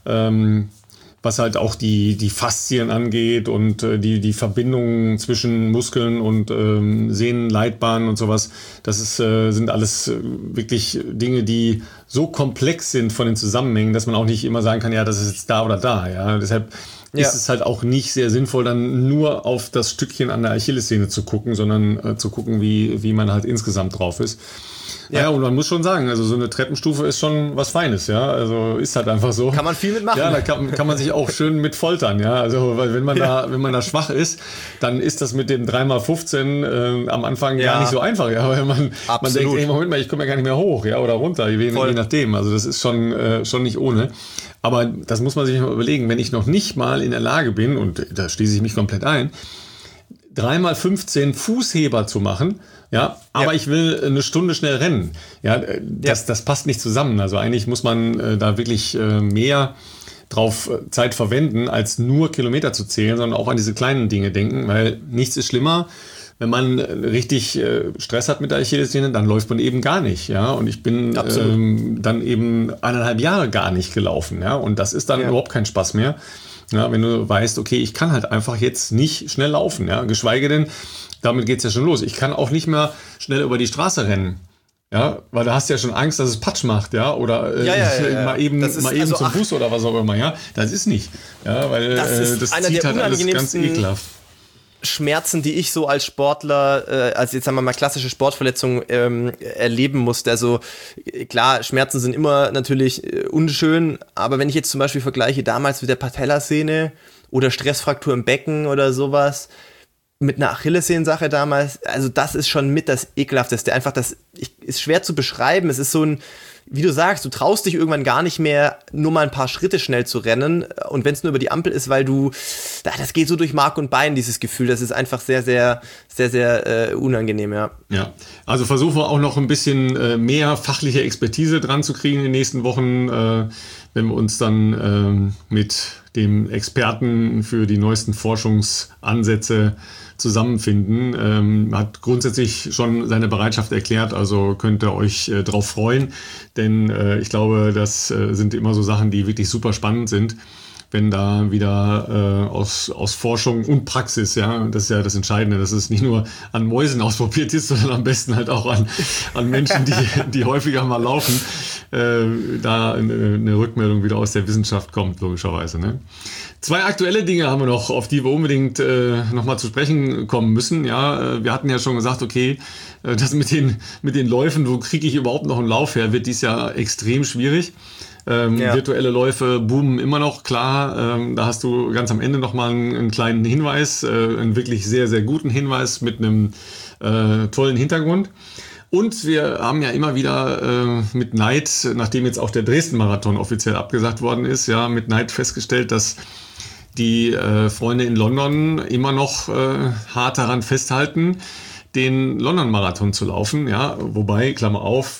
was halt auch die Faszien angeht und die Verbindungen zwischen Muskeln und Sehnen, Leitbahnen und sowas, das sind alles wirklich Dinge, die so komplex sind von den Zusammenhängen, dass man auch nicht immer sagen kann, ja, das ist jetzt da oder da, ja, deshalb ist es halt auch nicht sehr sinnvoll, dann nur auf das Stückchen an der Achillessehne zu gucken, sondern zu gucken, wie man halt insgesamt drauf ist. Ja, und man muss schon sagen, also so eine Treppenstufe ist schon was Feines, ja. Also ist halt einfach so. Kann man viel mitmachen. Ja, da kann man sich auch schön mit foltern, ja. Also weil wenn man da schwach ist, dann ist das mit dem 3x15 am Anfang gar nicht so einfach, ja. Weil man denkt, ey, Moment mal, ich komme ja gar nicht mehr hoch, ja, oder runter, je nachdem. Also das ist schon nicht ohne. Aber das muss man sich mal überlegen, wenn ich noch nicht mal in der Lage bin, und da schließe ich mich komplett ein, 3x15 Fußheber zu machen, ja, aber ich will eine Stunde schnell rennen. Ja, das passt nicht zusammen. Also eigentlich muss man da wirklich mehr drauf Zeit verwenden, als nur Kilometer zu zählen, sondern auch an diese kleinen Dinge denken, weil nichts ist schlimmer, wenn man richtig Stress hat mit der Achillessehne, dann läuft man eben gar nicht, ja. Und ich bin dann eben 1,5 Jahre gar nicht gelaufen, ja. Und das ist dann überhaupt kein Spaß mehr. Ja, wenn du weißt, okay, ich kann halt einfach jetzt nicht schnell laufen, ja, geschweige denn, damit geht's ja schon los. Ich kann auch nicht mehr schnell über die Straße rennen, ja, weil da hast du ja schon Angst, dass es Patsch macht, ja, oder mal eben also, zum Bus oder was auch immer, ja, das ist nicht, ja, weil das einer zieht der halt alles ganz ekelhaft. Schmerzen, die ich so als Sportler, als jetzt sagen wir mal klassische Sportverletzung erleben musste. Also klar, Schmerzen sind immer natürlich unschön, aber wenn ich jetzt zum Beispiel vergleiche damals mit der Patellasehne oder Stressfraktur im Becken oder sowas, mit einer Achillessehnensache damals, also das ist schon mit das Ekelhafteste. Einfach ist schwer zu beschreiben. Es ist so ein, wie du sagst, du traust dich irgendwann gar nicht mehr, nur mal ein paar Schritte schnell zu rennen. Und wenn es nur über die Ampel ist, weil das geht so durch Mark und Bein, dieses Gefühl. Das ist einfach sehr, sehr, sehr, sehr unangenehm, ja. Ja, also versuchen wir auch noch ein bisschen mehr fachliche Expertise dran zu kriegen in den nächsten Wochen, wenn wir uns dann mit dem Experten für die neuesten Forschungsansätze zusammenfinden. Hat grundsätzlich schon seine Bereitschaft erklärt, also könnt ihr euch drauf freuen, denn ich glaube, das sind immer so Sachen, die wirklich super spannend sind, wenn da wieder aus Forschung und Praxis, ja, das ist ja das Entscheidende, dass es nicht nur an Mäusen ausprobiert ist, sondern am besten halt auch an Menschen, die häufiger mal laufen, da eine Rückmeldung wieder aus der Wissenschaft kommt, logischerweise, ne? 2 aktuelle Dinge haben wir noch, auf die wir unbedingt nochmal zu sprechen kommen müssen. Ja, wir hatten ja schon gesagt, okay, das mit den Läufen, wo kriege ich überhaupt noch einen Lauf her, wird dies Jahr extrem schwierig. Virtuelle Läufe boomen immer noch, klar. Da hast du ganz am Ende nochmal einen kleinen Hinweis, einen wirklich sehr, sehr guten Hinweis mit einem tollen Hintergrund. Und wir haben ja immer wieder mit Neid, nachdem jetzt auch der Dresden-Marathon offiziell abgesagt worden ist, ja, mit Neid festgestellt, dass die Freunde in London immer noch hart daran festhalten, den London-Marathon zu laufen, ja, wobei, Klammer auf,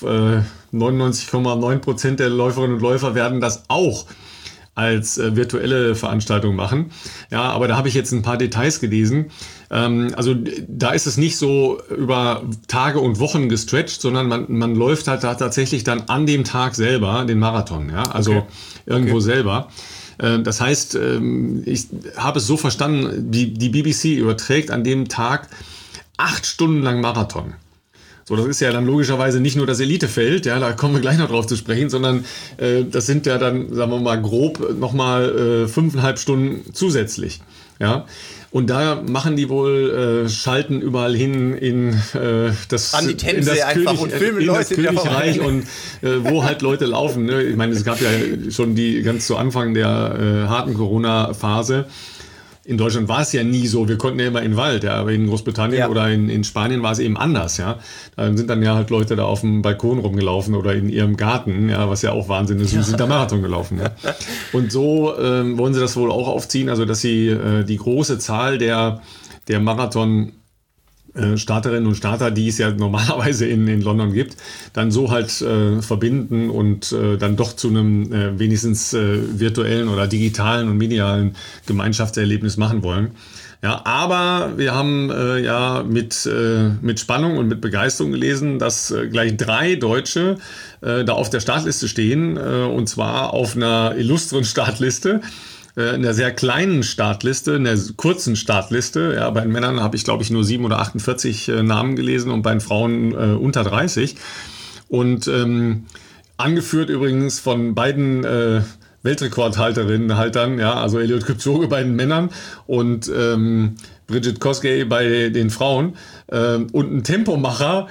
99,9% der Läuferinnen und Läufer werden das auch als virtuelle Veranstaltung machen. Ja, aber da habe ich jetzt ein paar Details gelesen. Also da ist es nicht so über Tage und Wochen gestretcht, sondern man läuft halt da tatsächlich dann an dem Tag selber den Marathon, ja, also irgendwo selber. Das heißt, ich habe es so verstanden, die BBC überträgt an dem Tag 8 Stunden lang Marathon. So, das ist ja dann logischerweise nicht nur das Elitefeld, ja, da kommen wir gleich noch drauf zu sprechen, sondern das sind ja dann, sagen wir mal grob, nochmal 5,5 Stunden zusätzlich, ja. Und da machen die wohl Schalten überall hin in das an die Themse einfach und filmen in Leute das Königreich und wo halt Leute laufen. Ne? Ich meine, es gab ja schon die ganz zu Anfang der harten Corona-Phase. In Deutschland war es ja nie so, wir konnten ja immer in den Wald, ja, aber in Großbritannien oder in Spanien war es eben anders, ja. Da sind dann ja halt Leute da auf dem Balkon rumgelaufen oder in ihrem Garten, ja, was ja auch Wahnsinn ist, und sind da Marathon gelaufen, ja. Und so wollen sie das wohl auch aufziehen, also dass sie die große Zahl der Marathon Starterinnen und Starter, die es ja normalerweise in London gibt, dann so halt verbinden und dann doch zu einem wenigstens virtuellen oder digitalen und medialen Gemeinschaftserlebnis machen wollen. Ja, aber wir haben ja mit Spannung und mit Begeisterung gelesen, dass gleich 3 Deutsche da auf der Startliste stehen, und zwar auf einer illustren Startliste. In einer sehr kleinen Startliste, in der kurzen Startliste. Ja, bei den Männern habe ich, glaube ich, nur 7 oder 48 Namen gelesen und bei den Frauen unter 30. Und angeführt übrigens von beiden Weltrekordhaltern, ja, also Eliud Kipchoge bei den Männern und Brigid Kosgei bei den Frauen und ein Tempomacher,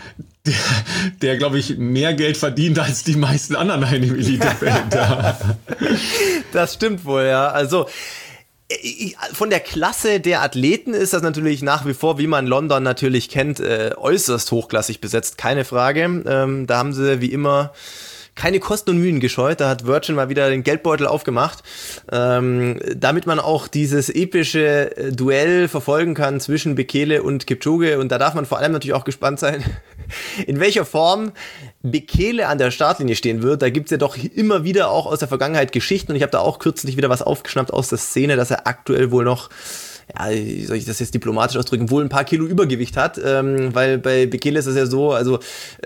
der glaube ich, mehr Geld verdient als die meisten anderen im Elitefeld. Ja. Das stimmt wohl, ja. Also von der Klasse der Athleten ist das natürlich nach wie vor, wie man London natürlich kennt, äußerst hochklassig besetzt, keine Frage. Da haben sie wie immer keine Kosten und Mühen gescheut, da hat Virgin mal wieder den Geldbeutel aufgemacht, damit man auch dieses epische Duell verfolgen kann zwischen Bekele und Kipchoge, und da darf man vor allem natürlich auch gespannt sein, in welcher Form Bekele an der Startlinie stehen wird. Da gibt's ja doch immer wieder auch aus der Vergangenheit Geschichten, und ich habe da auch kürzlich wieder was aufgeschnappt aus der Szene, dass er aktuell wohl noch, ja, wie soll ich das jetzt diplomatisch ausdrücken, wohl ein paar Kilo Übergewicht hat, weil bei Bekele ist es ja so, also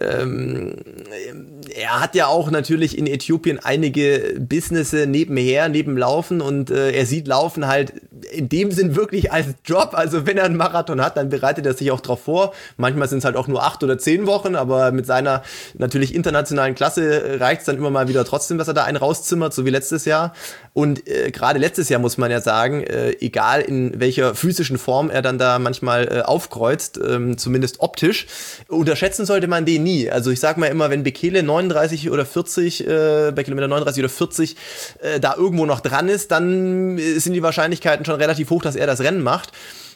er hat ja auch natürlich in Äthiopien einige Businesse nebenher, neben Laufen, und er sieht Laufen halt in dem Sinn wirklich als Job. Also wenn er einen Marathon hat, dann bereitet er sich auch drauf vor. Manchmal sind es halt auch nur 8 oder 10 Wochen, aber mit seiner natürlich internationalen Klasse reicht es dann immer mal wieder trotzdem, dass er da einen rauszimmert, so wie letztes Jahr. Und gerade letztes Jahr muss man ja sagen, egal in welcher physischen Form er dann da manchmal aufkreuzt, zumindest optisch, unterschätzen sollte man den nie. Also ich sag mal immer, wenn Bekele 39 oder 40, bei Kilometer 39 oder 40 da irgendwo noch dran ist, dann sind die Wahrscheinlichkeiten schon relativ hoch, dass er das Rennen macht.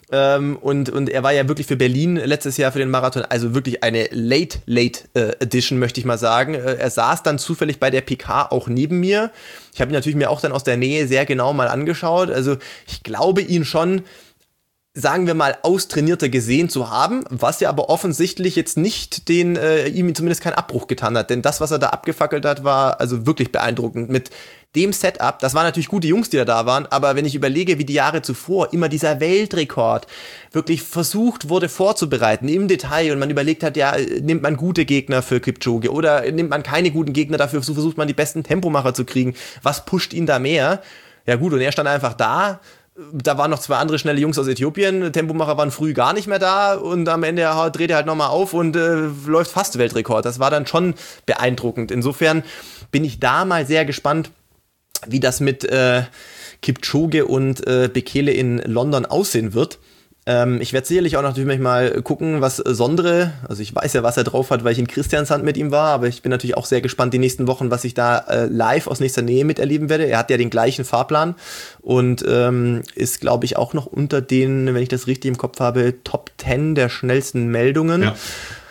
Und er war ja wirklich für Berlin letztes Jahr für den Marathon, also wirklich eine Late Edition, möchte ich mal sagen. Er saß dann zufällig bei der PK auch neben mir. Ich habe ihn natürlich mir auch dann aus der Nähe sehr genau mal angeschaut. Also ich glaube, ihn schon, sagen wir mal, austrainierter gesehen zu haben, was ja aber offensichtlich jetzt nicht ihm zumindest keinen Abbruch getan hat. Denn das, was er da abgefackelt hat, war also wirklich beeindruckend. Mit dem Setup, das waren natürlich gute Jungs, die da waren, aber wenn ich überlege, wie die Jahre zuvor immer dieser Weltrekord wirklich versucht wurde vorzubereiten im Detail, und man überlegt hat, ja, nimmt man gute Gegner für Kipchoge oder nimmt man keine guten Gegner, dafür versucht man die besten Tempomacher zu kriegen, was pusht ihn da mehr? Ja gut, und er stand einfach da waren noch 2 andere schnelle Jungs aus Äthiopien, Tempomacher waren früh gar nicht mehr da, und am Ende dreht er halt nochmal auf und läuft fast Weltrekord. Das war dann schon beeindruckend. Insofern bin ich da mal sehr gespannt, wie das mit Kipchoge und Bekele in London aussehen wird. Ich werde sicherlich auch natürlich mal gucken, was Sondre, also ich weiß ja, was er drauf hat, weil ich in Kristiansand mit ihm war, aber ich bin natürlich auch sehr gespannt die nächsten Wochen, was ich da live aus nächster Nähe miterleben werde. Er hat ja den gleichen Fahrplan und ist, glaube ich, auch noch unter den, wenn ich das richtig im Kopf habe, Top 10 der schnellsten Meldungen. Ja.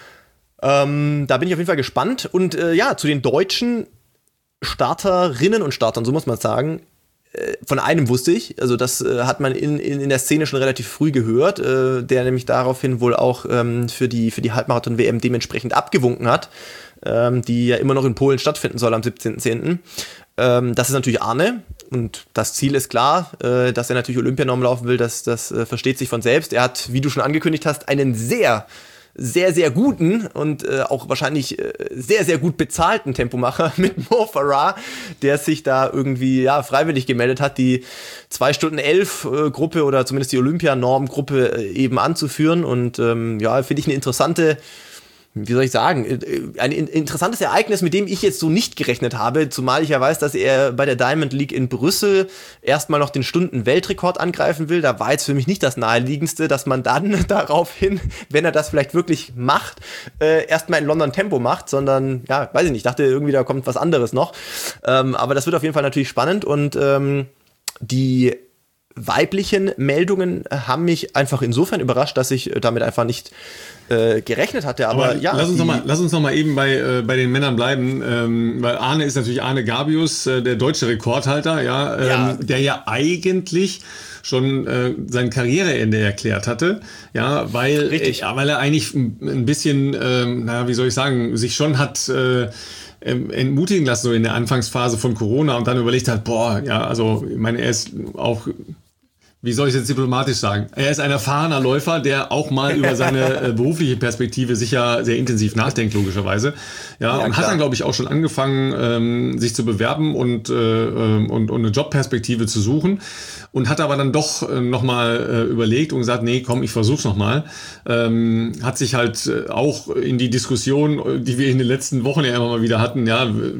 Da bin ich auf jeden Fall gespannt. Und ja, zu den deutschen Starterinnen und Startern, so muss man sagen, von einem wusste ich, also das hat man in der Szene schon relativ früh gehört, der nämlich daraufhin wohl auch für die Halbmarathon-WM dementsprechend abgewunken hat, die ja immer noch in Polen stattfinden soll am 17.10. Das ist natürlich Arne, und das Ziel ist klar, dass er natürlich Olympianorm laufen will, das versteht sich von selbst. Er hat, wie du schon angekündigt hast, einen sehr, sehr guten und auch wahrscheinlich sehr, sehr gut bezahlten Tempomacher mit Mo Farah, der sich da irgendwie freiwillig gemeldet hat, die 2 Stunden 11 Gruppe oder zumindest die Olympianorm-Gruppe eben anzuführen. Und finde ich eine interessante, wie soll ich sagen, ein interessantes Ereignis, mit dem ich jetzt so nicht gerechnet habe, zumal ich ja weiß, dass er bei der Diamond League in Brüssel erstmal noch den Stunden-Weltrekord angreifen will. Da war jetzt für mich nicht das Naheliegendste, dass man dann daraufhin, wenn er das vielleicht wirklich macht, erstmal in London Tempo macht, sondern, weiß ich nicht, dachte irgendwie, da kommt was anderes noch. Aber das wird auf jeden Fall natürlich spannend, und die weiblichen Meldungen haben mich einfach insofern überrascht, dass ich damit einfach nicht gerechnet hatte. Aber lass uns noch mal eben bei den Männern bleiben, weil Arne ist natürlich Arne Gabius, der deutsche Rekordhalter, der ja eigentlich schon sein Karriereende erklärt hatte, weil er eigentlich ein bisschen, wie soll ich sagen, sich schon hat entmutigen lassen, so in der Anfangsphase von Corona, und dann überlegt hat, also ich meine, er ist auch, wie soll ich jetzt diplomatisch sagen? Er ist ein erfahrener Läufer, der auch mal über seine berufliche Perspektive sicher sehr intensiv nachdenkt, logischerweise. Und hat dann, glaube ich, auch schon angefangen, sich zu bewerben und eine Jobperspektive zu suchen. Und hat aber dann doch nochmal überlegt und gesagt, nee, komm, ich versuch's nochmal. Hat sich halt auch in die Diskussion, die wir in den letzten Wochen ja immer mal wieder hatten,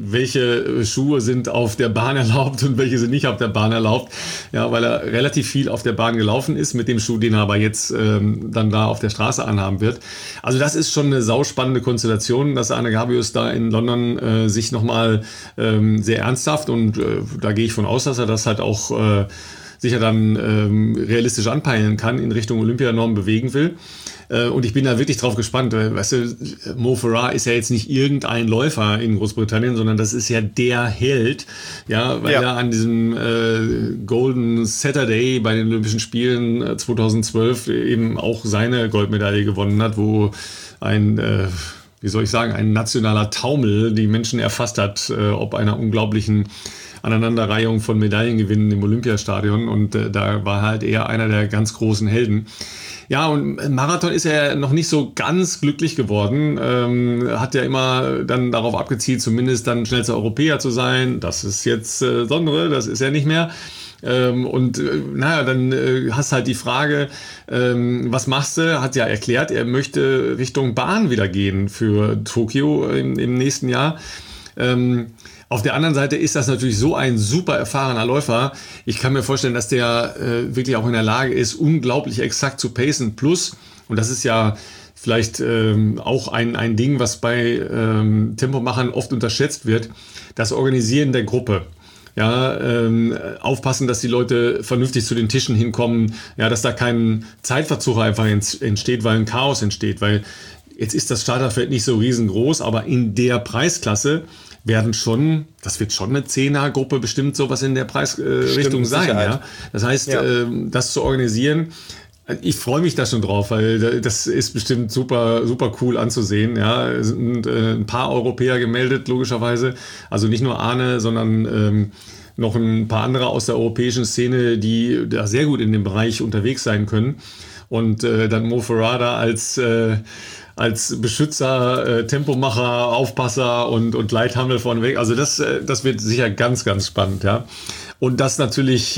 welche Schuhe sind auf der Bahn erlaubt und welche sind nicht auf der Bahn erlaubt, weil er relativ viel auf der Bahn gelaufen ist, mit dem Schuh, den er aber jetzt dann da auf der Straße anhaben wird. Also das ist schon eine sauspannende Konstellation, dass Arne Gabius da in London sich nochmal sehr ernsthaft und da gehe ich von aus, dass er das halt auch sicher dann realistisch anpeilen kann, in Richtung Olympianorm bewegen will. Und ich bin da wirklich drauf gespannt. Weißt du, Mo Farah ist ja jetzt nicht irgendein Läufer in Großbritannien, sondern das ist ja der Held, ja, weil er an diesem Golden Saturday bei den Olympischen Spielen 2012 eben auch seine Goldmedaille gewonnen hat, wo ein ein nationaler Taumel die Menschen erfasst hat, ob einer unglaublichen Aneinanderreihung von Medaillengewinnen im Olympiastadion, und da war halt eher einer der ganz großen Helden. Ja, und im Marathon ist er noch nicht so ganz glücklich geworden, hat ja immer dann darauf abgezielt, zumindest dann schnellster Europäer zu sein. Das ist jetzt Sondre, das ist er nicht mehr. Dann hast halt die Frage, was machst du? Hat ja erklärt, er möchte Richtung Bahn wieder gehen für Tokio im nächsten Jahr. Auf der anderen Seite ist das natürlich so ein super erfahrener Läufer. Ich kann mir vorstellen, dass der wirklich auch in der Lage ist, unglaublich exakt zu pacen. Plus, und das ist ja vielleicht auch ein Ding, was bei Tempomachern oft unterschätzt wird, das Organisieren der Gruppe. Ja, aufpassen, dass die Leute vernünftig zu den Tischen hinkommen, ja, dass da kein Zeitverzug einfach entsteht, weil ein Chaos entsteht, weil jetzt ist das Starterfeld nicht so riesengroß, aber in der Preisklasse das wird schon eine Zehnergruppe bestimmt sowas in der Preisrichtung sein. Ja? Das heißt, das zu organisieren, ich freue mich da schon drauf, weil das ist bestimmt super, super cool anzusehen. Ja? Es sind ein paar Europäer gemeldet, logischerweise. Also nicht nur Arne, sondern noch ein paar andere aus der europäischen Szene, die da sehr gut in dem Bereich unterwegs sein können. Und dann Mo Farah da als Beschützer, Tempomacher, Aufpasser und Leithammel vorneweg. Also das wird sicher ganz, ganz spannend, ja. Und das natürlich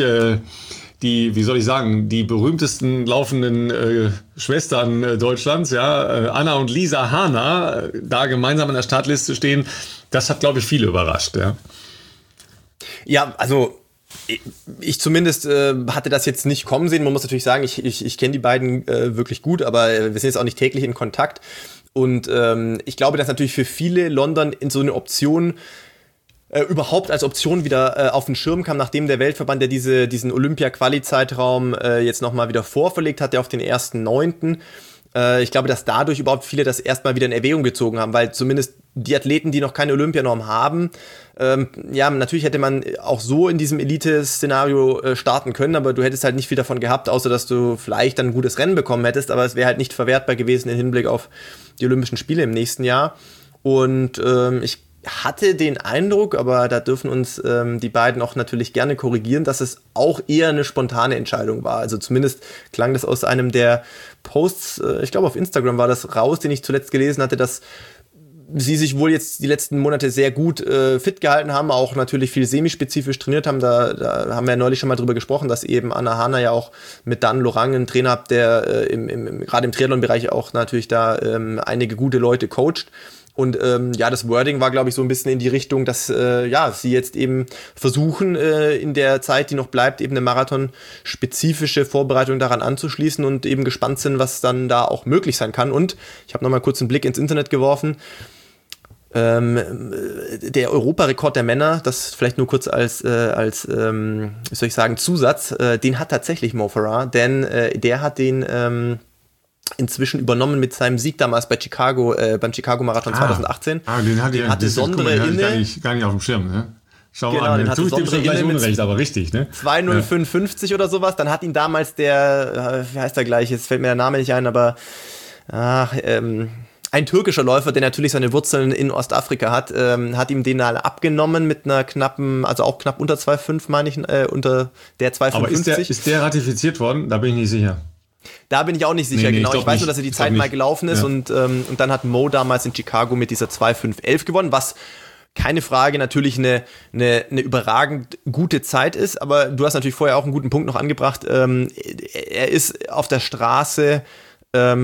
die berühmtesten laufenden Schwestern Deutschlands, ja, Anna und Lisa Hahner, da gemeinsam in der Startliste stehen, das hat, glaube ich, viele überrascht, ja. Ja, also ich zumindest hatte das jetzt nicht kommen sehen. Man muss natürlich sagen, ich kenne die beiden wirklich gut, aber wir sind jetzt auch nicht täglich in Kontakt. Und ich glaube, dass natürlich für viele London in so eine Option überhaupt als Option wieder auf den Schirm kam, nachdem der Weltverband ja diesen Olympia-Quali-Zeitraum jetzt nochmal wieder vorverlegt hatte auf den 1.9. Ich glaube, dass dadurch überhaupt viele das erstmal wieder in Erwägung gezogen haben, weil zumindest die Athleten, die noch keine Olympianorm haben, natürlich hätte man auch so in diesem Elite-Szenario starten können, aber du hättest halt nicht viel davon gehabt, außer dass du vielleicht dann ein gutes Rennen bekommen hättest, aber es wäre halt nicht verwertbar gewesen im Hinblick auf die Olympischen Spiele im nächsten Jahr. Und ich hatte den Eindruck, aber da dürfen uns die beiden auch natürlich gerne korrigieren, dass es auch eher eine spontane Entscheidung war. Also zumindest klang das aus einem der Posts, ich glaube auf Instagram war das raus, den ich zuletzt gelesen hatte, dass sie sich wohl jetzt die letzten Monate sehr gut fit gehalten haben, auch natürlich viel semispezifisch trainiert haben. Da haben wir ja neulich schon mal drüber gesprochen, dass eben Anna Hahner ja auch mit Dan Lorang einen Trainer hat, der gerade im Triathlon-Bereich auch natürlich da einige gute Leute coacht. Und das Wording war, glaube ich, so ein bisschen in die Richtung, dass sie jetzt eben versuchen, in der Zeit, die noch bleibt, eben eine marathonspezifische Vorbereitung daran anzuschließen und eben gespannt sind, was dann da auch möglich sein kann. Und ich habe nochmal kurz einen Blick ins Internet geworfen. Der Europarekord der Männer, das vielleicht nur kurz als Zusatz, den hat tatsächlich Mo Farah, denn der hat den inzwischen übernommen mit seinem Sieg damals bei beim Chicago-Marathon 2018. Den hatte Sondre inne. Gar nicht auf dem Schirm, ne? Schau genau, mal, den hatte Sondre gleich inne Unrecht, aber richtig, ne? 2:05:50 oder sowas. Dann hat ihn damals wie heißt der gleich, jetzt fällt mir der Name nicht ein, aber ein türkischer Läufer, der natürlich seine Wurzeln in Ostafrika hat ihm den abgenommen mit einer knappen, also auch knapp unter 2,5, meine ich, unter der 2,55. Aber ist der ratifiziert worden? Da bin ich nicht sicher. Da bin ich auch nicht sicher, genau. Ich weiß nur, dass er die Zeit mal gelaufen ist, ja. Und dann hat Mo damals in Chicago mit dieser 2,5:11 gewonnen, was keine Frage natürlich eine überragend gute Zeit ist, aber du hast natürlich vorher auch einen guten Punkt noch angebracht. Er ist auf der Straße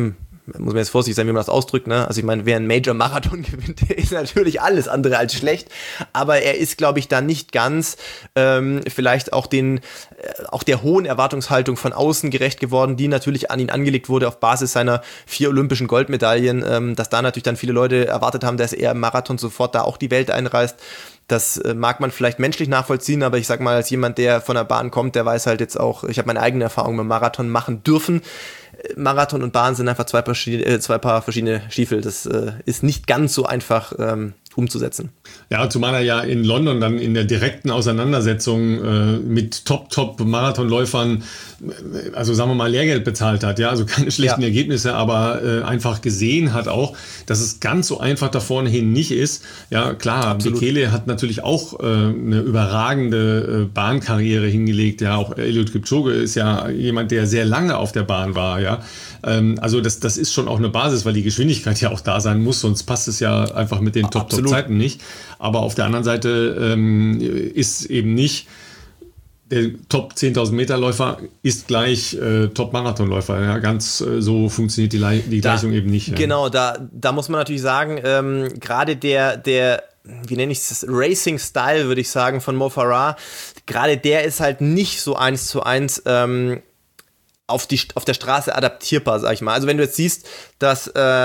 muss man jetzt vorsichtig sein, wie man das ausdrückt, ne? Also ich meine, wer einen Major-Marathon gewinnt, der ist natürlich alles andere als schlecht, aber er ist, glaube ich, da nicht ganz vielleicht auch der hohen Erwartungshaltung von außen gerecht geworden, die natürlich an ihn angelegt wurde auf Basis seiner 4 olympischen Goldmedaillen, dass da natürlich dann viele Leute erwartet haben, dass er im Marathon sofort da auch die Welt einreißt. Das mag man vielleicht menschlich nachvollziehen, aber ich sag mal, als jemand, der von der Bahn kommt, der weiß halt jetzt auch, ich habe meine eigene Erfahrung mit Marathon machen dürfen. Marathon und Bahn sind einfach zwei Paar verschiedene Stiefel. Das ist nicht ganz so einfach umzusetzen. Ja, zumal er ja in London dann in der direkten Auseinandersetzung mit Top-Marathonläufern, also sagen wir mal, Lehrgeld bezahlt hat, ja, also keine schlechten Ergebnisse, aber einfach gesehen hat auch, dass es ganz so einfach da vorne hin nicht ist. Ja, klar, Bekele hat natürlich auch eine überragende Bahnkarriere hingelegt, ja, auch Eliud Kipchoge ist ja jemand, der sehr lange auf der Bahn war, ja. Also das ist schon auch eine Basis, weil die Geschwindigkeit ja auch da sein muss, sonst passt es ja einfach mit den Top-Zeiten nicht. Aber auf der anderen Seite ist eben nicht der Top 10.000 Meter Läufer ist gleich Top Marathonläufer. Ja, ganz so funktioniert die Gleichung eben nicht. Ja. Genau, da muss man natürlich sagen, gerade der wie nenne ich es, Racing-Style, würde ich sagen, von Mo Farah, gerade der ist halt nicht so 1:1 auf der Straße adaptierbar, sag ich mal. Also wenn du jetzt siehst, dass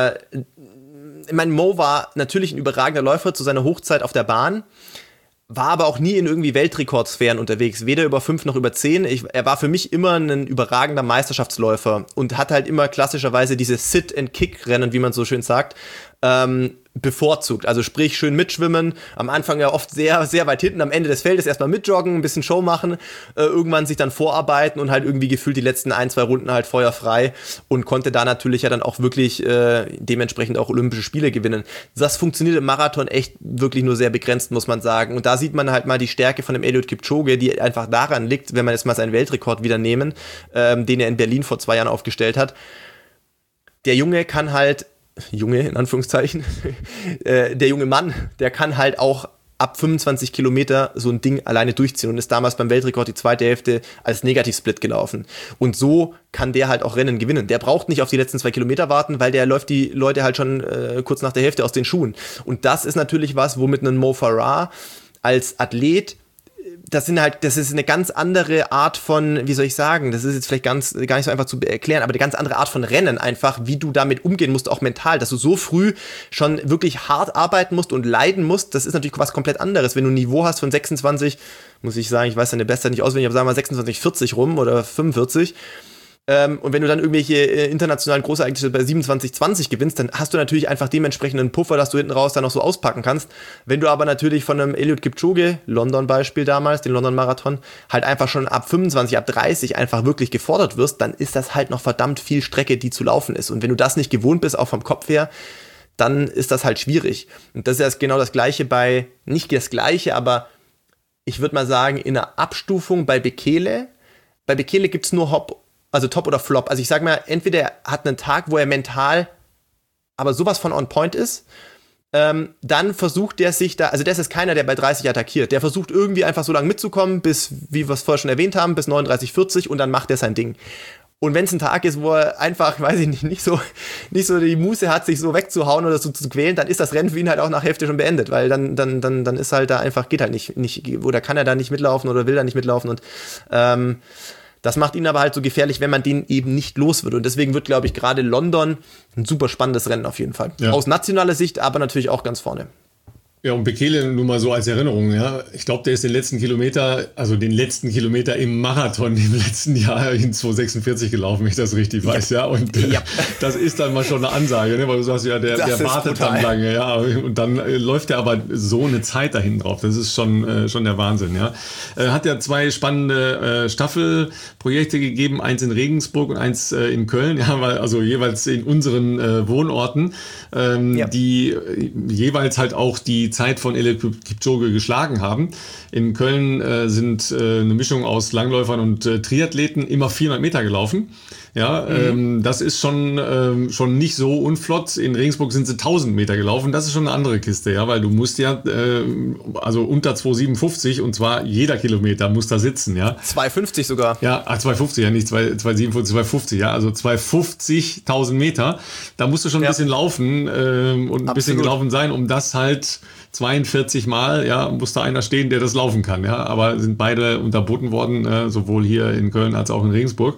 ich meine, Mo war natürlich ein überragender Läufer zu seiner Hochzeit auf der Bahn, war aber auch nie in irgendwie Weltrekordsphären unterwegs, weder über 5 noch über 10. Er war für mich immer ein überragender Meisterschaftsläufer und hat halt immer klassischerweise diese Sit-and-Kick-Rennen, wie man so schön sagt, bevorzugt. Also sprich, schön mitschwimmen, am Anfang ja oft sehr, sehr weit hinten, am Ende des Feldes erstmal mitjoggen, ein bisschen Show machen, irgendwann sich dann vorarbeiten und halt irgendwie gefühlt die letzten 1-2 Runden halt feuerfrei und konnte da natürlich ja dann auch wirklich dementsprechend auch Olympische Spiele gewinnen. Das funktioniert im Marathon echt wirklich nur sehr begrenzt, muss man sagen. Und da sieht man halt mal die Stärke von dem Eliud Kipchoge, die einfach daran liegt, wenn man jetzt mal seinen Weltrekord wieder nehmen, den er in Berlin vor 2 Jahren aufgestellt hat. Der Junge kann halt Junge, in Anführungszeichen, der junge Mann, der kann halt auch ab 25 Kilometer so ein Ding alleine durchziehen und ist damals beim Weltrekord die zweite Hälfte als Negativsplit gelaufen. Und so kann der halt auch Rennen gewinnen. Der braucht nicht auf die letzten 2 Kilometer warten, weil der läuft die Leute halt schon kurz nach der Hälfte aus den Schuhen. Und das ist natürlich was, womit ein Mo Farah als Athlet, das ist eine ganz andere Art von, wie soll ich sagen, das ist jetzt vielleicht gar nicht so einfach zu erklären, aber eine ganz andere Art von Rennen einfach, wie du damit umgehen musst, auch mental, dass du so früh schon wirklich hart arbeiten musst und leiden musst, das ist natürlich was komplett anderes, wenn du ein Niveau hast von 26, muss ich sagen, ich weiß deine Bestzeit nicht auswendig, aber sagen wir mal 26,40 rum oder 45, und wenn du dann irgendwelche internationalen Großereignisse bei 27,20 gewinnst, dann hast du natürlich einfach dementsprechend einen Puffer, dass du hinten raus dann noch so auspacken kannst. Wenn du aber natürlich von einem Eliud Kipchoge, London-Beispiel damals, den London-Marathon, halt einfach schon ab 25, ab 30 einfach wirklich gefordert wirst, dann ist das halt noch verdammt viel Strecke, die zu laufen ist. Und wenn du das nicht gewohnt bist, auch vom Kopf her, dann ist das halt schwierig. Und das ist ja genau das Gleiche nicht das Gleiche, aber ich würde mal sagen, in der Abstufung bei Bekele gibt's nur also Top oder Flop. Also ich sag mal, entweder er hat einen Tag, wo er mental aber sowas von on point ist, dann versucht der sich da, also das ist keiner, der bei 30 attackiert. Der versucht irgendwie einfach so lange mitzukommen, bis, wie wir es vorher schon erwähnt haben, bis 39, 40 und dann macht er sein Ding. Und wenn es ein Tag ist, wo er einfach, weiß ich nicht so die Muße hat, sich so wegzuhauen oder so zu quälen, dann ist das Rennen für ihn halt auch nach Hälfte schon beendet, weil dann ist halt da einfach, geht halt nicht, oder kann er da nicht mitlaufen oder will da nicht mitlaufen und das macht ihn aber halt so gefährlich, wenn man den eben nicht los wird. Und deswegen wird, glaube ich, gerade London ein super spannendes Rennen auf jeden Fall. Ja. Aus nationaler Sicht, aber natürlich auch ganz vorne. Ja, und Bekele nur mal so als Erinnerung, ja. Ich glaube, der ist den letzten Kilometer im Marathon im letzten Jahr in 2,46 gelaufen, wenn ich das richtig weiß, ja. Und das ist dann mal schon eine Ansage, ne? Weil du sagst, ja, der wartet dann lange, ja. Und dann läuft er aber so eine Zeit dahin drauf. Das ist schon der Wahnsinn, ja. Hat ja 2 spannende Staffelprojekte gegeben, eins in Regensburg und eins in Köln, ja, also jeweils in unseren Wohnorten, die jeweils halt auch die Zeit von Eliud Kipchoge geschlagen haben. In Köln sind eine Mischung aus Langläufern und Triathleten immer 400 Meter gelaufen. Ja, das ist schon nicht so unflott. In Regensburg sind sie 1000 Meter gelaufen. Das ist schon eine andere Kiste, ja, weil du musst ja also unter 2,57 und zwar jeder Kilometer muss da sitzen, ja. 2,50 sogar. Ja, 2,50, ja, nicht 2,57, 2,50, ja, also 2,50.000 Meter. Da musst du schon ein bisschen laufen und ein bisschen gelaufen sein, um das halt 42 Mal, ja, muss da einer stehen, der das laufen kann, ja. Aber sind beide unterboten worden, sowohl hier in Köln als auch in Regensburg.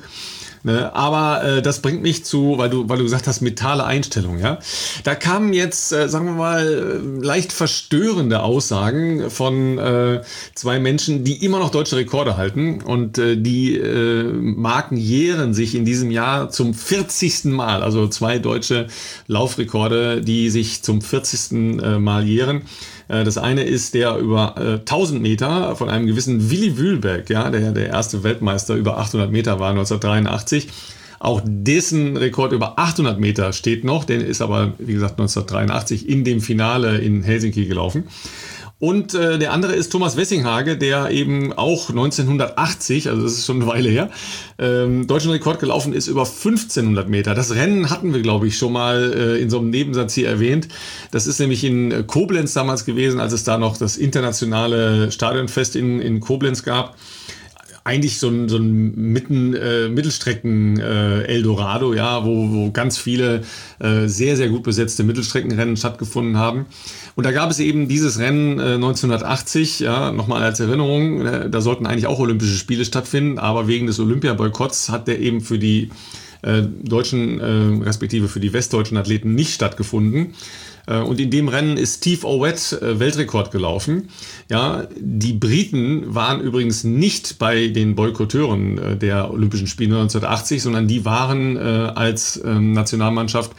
Aber das bringt mich zu, weil du gesagt hast, mentale Einstellung, ja. Da kamen jetzt, sagen wir mal, leicht verstörende Aussagen von zwei Menschen, die immer noch deutsche Rekorde halten und die Marken jähren sich in diesem Jahr zum 40. Mal, also 2 deutsche Laufrekorde, die sich zum 40. Mal jähren. Das eine ist der über 1000 Meter von einem gewissen Willi Wühlberg, ja, der erste Weltmeister über 800 Meter war 1983. Auch dessen Rekord über 800 Meter steht noch, der ist aber, wie gesagt, 1983 in dem Finale in Helsinki gelaufen. Und der andere ist Thomas Wessinghage, der eben auch 1980, also das ist schon eine Weile her, deutschen Rekord gelaufen ist über 1500 Meter. Das Rennen hatten wir, glaube ich, schon mal in so einem Nebensatz hier erwähnt. Das ist nämlich in Koblenz damals gewesen, als es da noch das internationale Stadionfest in Koblenz gab. Eigentlich so ein Mittelstrecken Eldorado, ja, wo ganz viele sehr, sehr gut besetzte Mittelstreckenrennen stattgefunden haben. Und da gab es eben dieses Rennen 1980, ja, nochmal als Erinnerung, da sollten eigentlich auch Olympische Spiele stattfinden, aber wegen des Olympiaboykotts hat der eben für die deutschen, respektive für die westdeutschen Athleten nicht stattgefunden. Und in dem Rennen ist Steve Ovett Weltrekord gelaufen. Ja, die Briten waren übrigens nicht bei den Boykotteuren der Olympischen Spiele 1980, sondern die waren als Nationalmannschaft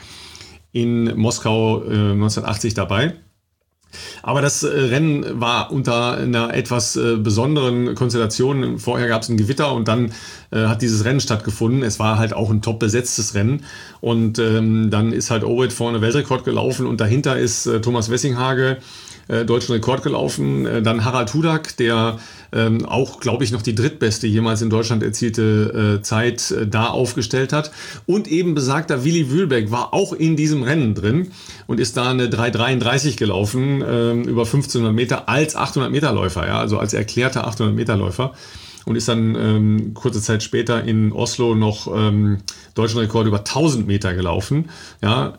in Moskau 1980 dabei. Aber das Rennen war unter einer etwas besonderen Konstellation. Vorher gab es ein Gewitter und dann hat dieses Rennen stattgefunden. Es war halt auch ein top besetztes Rennen. Und dann ist halt Ovett vorne Weltrekord gelaufen und dahinter ist Thomas Wessinghage deutschen Rekord gelaufen. Dann Harald Hudak, der auch, glaube ich, noch die drittbeste jemals in Deutschland erzielte Zeit da aufgestellt hat. Und eben besagter Willi Wühlberg war auch in diesem Rennen drin und ist da eine 3,33 gelaufen, über 1500 Meter als 800 Meter Läufer, ja, also als erklärter 800 Meter Läufer. Und ist dann kurze Zeit später in Oslo noch deutschen Rekord über 1000 Meter gelaufen, ja,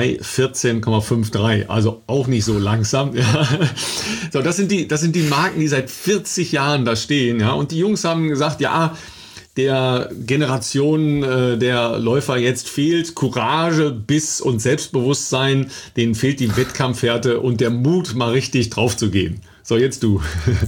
2,14,53, also auch nicht so langsam. Ja. So, das sind die Marken, die seit 40 Jahren da stehen. Ja. Und die Jungs haben gesagt, ja, der Generation der Läufer jetzt fehlt Courage, Biss und Selbstbewusstsein, denen fehlt die Wettkampfhärte und der Mut, mal richtig drauf zu gehen. So, jetzt du.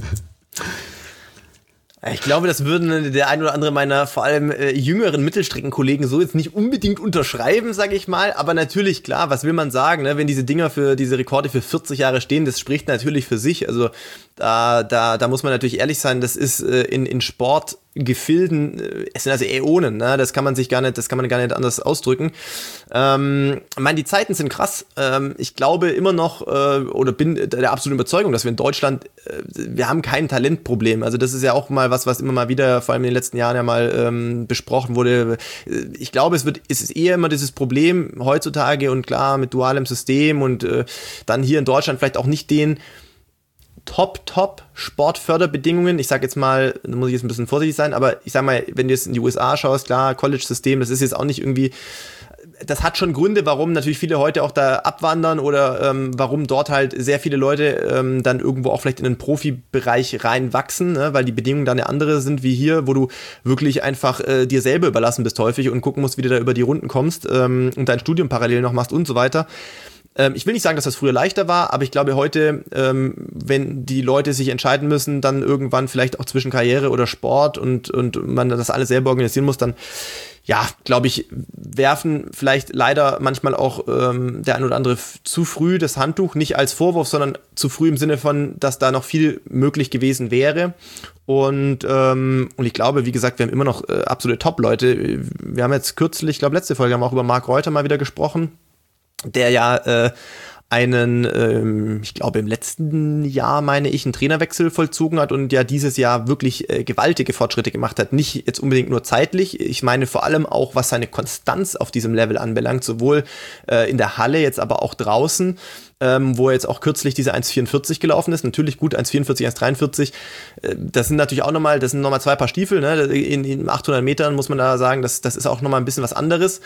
Ich glaube, das würden der ein oder andere meiner vor allem jüngeren Mittelstreckenkollegen so jetzt nicht unbedingt unterschreiben, sage ich mal. Aber natürlich, klar, was will man sagen, ne? Wenn diese Dinger diese Rekorde für 40 Jahre stehen, das spricht natürlich für sich. Also da muss man natürlich ehrlich sein, das ist in Sportgefilden, es sind also Äonen, ne? Das kann man gar nicht anders ausdrücken. Ich meine, die Zeiten sind krass. Ich glaube immer noch oder bin der absoluten Überzeugung, dass wir in Deutschland, wir haben kein Talentproblem. Also das ist ja auch mal was immer mal wieder, vor allem in den letzten Jahren ja mal besprochen wurde. Ich glaube, es ist eher immer dieses Problem heutzutage und klar mit dualem System und dann hier in Deutschland vielleicht auch nicht den Top Sportförderbedingungen. Ich sage jetzt mal, da muss ich jetzt ein bisschen vorsichtig sein, aber ich sag mal, wenn du jetzt in die USA schaust, klar, College-System, das ist jetzt auch nicht irgendwie, das hat schon Gründe, warum natürlich viele heute auch da abwandern oder warum dort halt sehr viele Leute dann irgendwo auch vielleicht in den Profibereich reinwachsen, ne? Weil die Bedingungen dann eine andere sind wie hier, wo du wirklich einfach dir selber überlassen bist häufig und gucken musst, wie du da über die Runden kommst und dein Studium parallel noch machst und so weiter. Ich will nicht sagen, dass das früher leichter war, aber ich glaube heute, wenn die Leute sich entscheiden müssen, dann irgendwann vielleicht auch zwischen Karriere oder Sport und man das alles selber organisieren muss, dann, ja, glaube ich, werfen vielleicht leider manchmal auch der ein oder andere zu früh das Handtuch, nicht als Vorwurf, sondern zu früh im Sinne von, dass da noch viel möglich gewesen wäre. Und ich glaube, wie gesagt, wir haben immer noch absolute Top-Leute. Wir haben jetzt kürzlich, ich glaube letzte Folge haben wir auch über Marc Reuter mal wieder gesprochen, der ja ich glaube im letzten Jahr, meine ich, einen Trainerwechsel vollzogen hat und ja dieses Jahr wirklich gewaltige Fortschritte gemacht hat. Nicht jetzt unbedingt nur zeitlich, ich meine vor allem auch, was seine Konstanz auf diesem Level anbelangt, sowohl in der Halle, jetzt aber auch draußen, wo er jetzt auch kürzlich diese 1,44 gelaufen ist. Natürlich gut, 1,44, 1,43. Das sind natürlich auch nochmal 2 Paar Stiefel. Ne? In 800 Metern muss man da sagen, das ist auch nochmal ein bisschen was anderes.